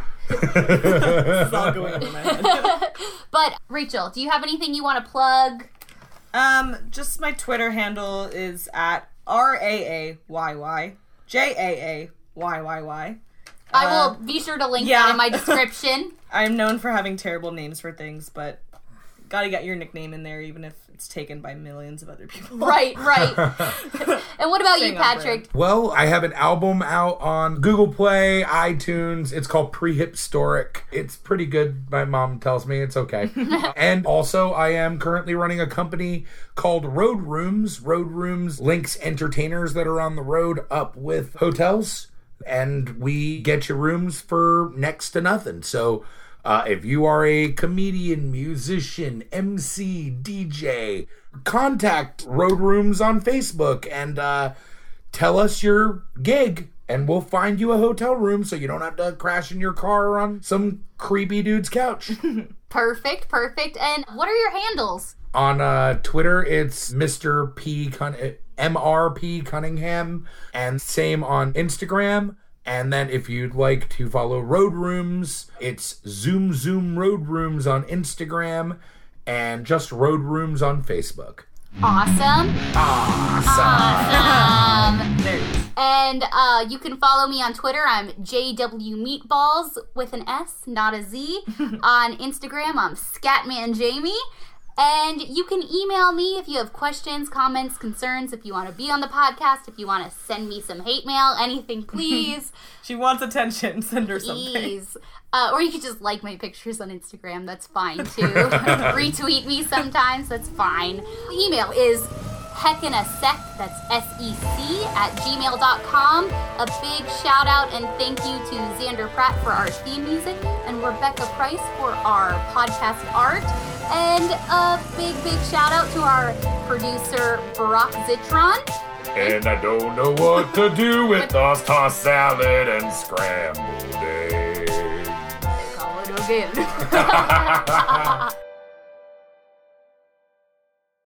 S3: It's all going over my head.
S1: But, Rachel, do you have anything you want to plug?
S3: Um, just my Twitter handle is at R A A Y Y J A A Y Y Y.
S1: I will be sure to link
S3: yeah.
S1: that in my description.
S3: I'm known for having terrible names for things, but gotta get your nickname in there even if it's taken by millions of other people.
S1: Right, right. And what about you,
S3: Staying on
S1: Patrick?
S2: Well, I have an album out on Google Play, iTunes. It's called Prehistoric. It's pretty good. My mom tells me it's okay. And also, I am currently running a company called Road Rooms. Road Rooms links entertainers that are on the road up with hotels. And we get you rooms for next to nothing. So uh, if you are a comedian, musician, M C, D J, contact Road Rooms on Facebook and uh, tell us your gig. And we'll find you a hotel room so you don't have to crash in your car on some creepy dude's couch.
S1: Perfect, perfect. And what are your handles?
S2: On uh, Twitter, it's Mister P. Cun- M R P Cunningham, and same on Instagram. And then if you'd like to follow Road Rooms, it's Zoom Zoom Road Rooms on Instagram, and just Road Rooms on Facebook.
S1: Awesome. Awesome.
S3: There it is.
S1: And uh, you can follow me on Twitter. I'm J W Meatballs with an S, not a Z. On Instagram, I'm Scatman Jamie. And you can email me if you have questions, comments, concerns, if you want to be on the podcast, if you want to send me some hate mail, anything, please.
S3: She wants attention. Send her something.
S1: Please. Uh, or you could just like my pictures on Instagram. That's fine, too. Retweet me sometimes. That's fine. The email is heckinasec, that's S E C, at gmail dot com. A big shout out and thank you to Xander Pratt for our theme music and Rebecca Price for our podcast art. And a big, big shout out to our producer, Barack Zitron.
S2: And I don't know what to do with those tossed salad and scrambled eggs.
S1: Call it again.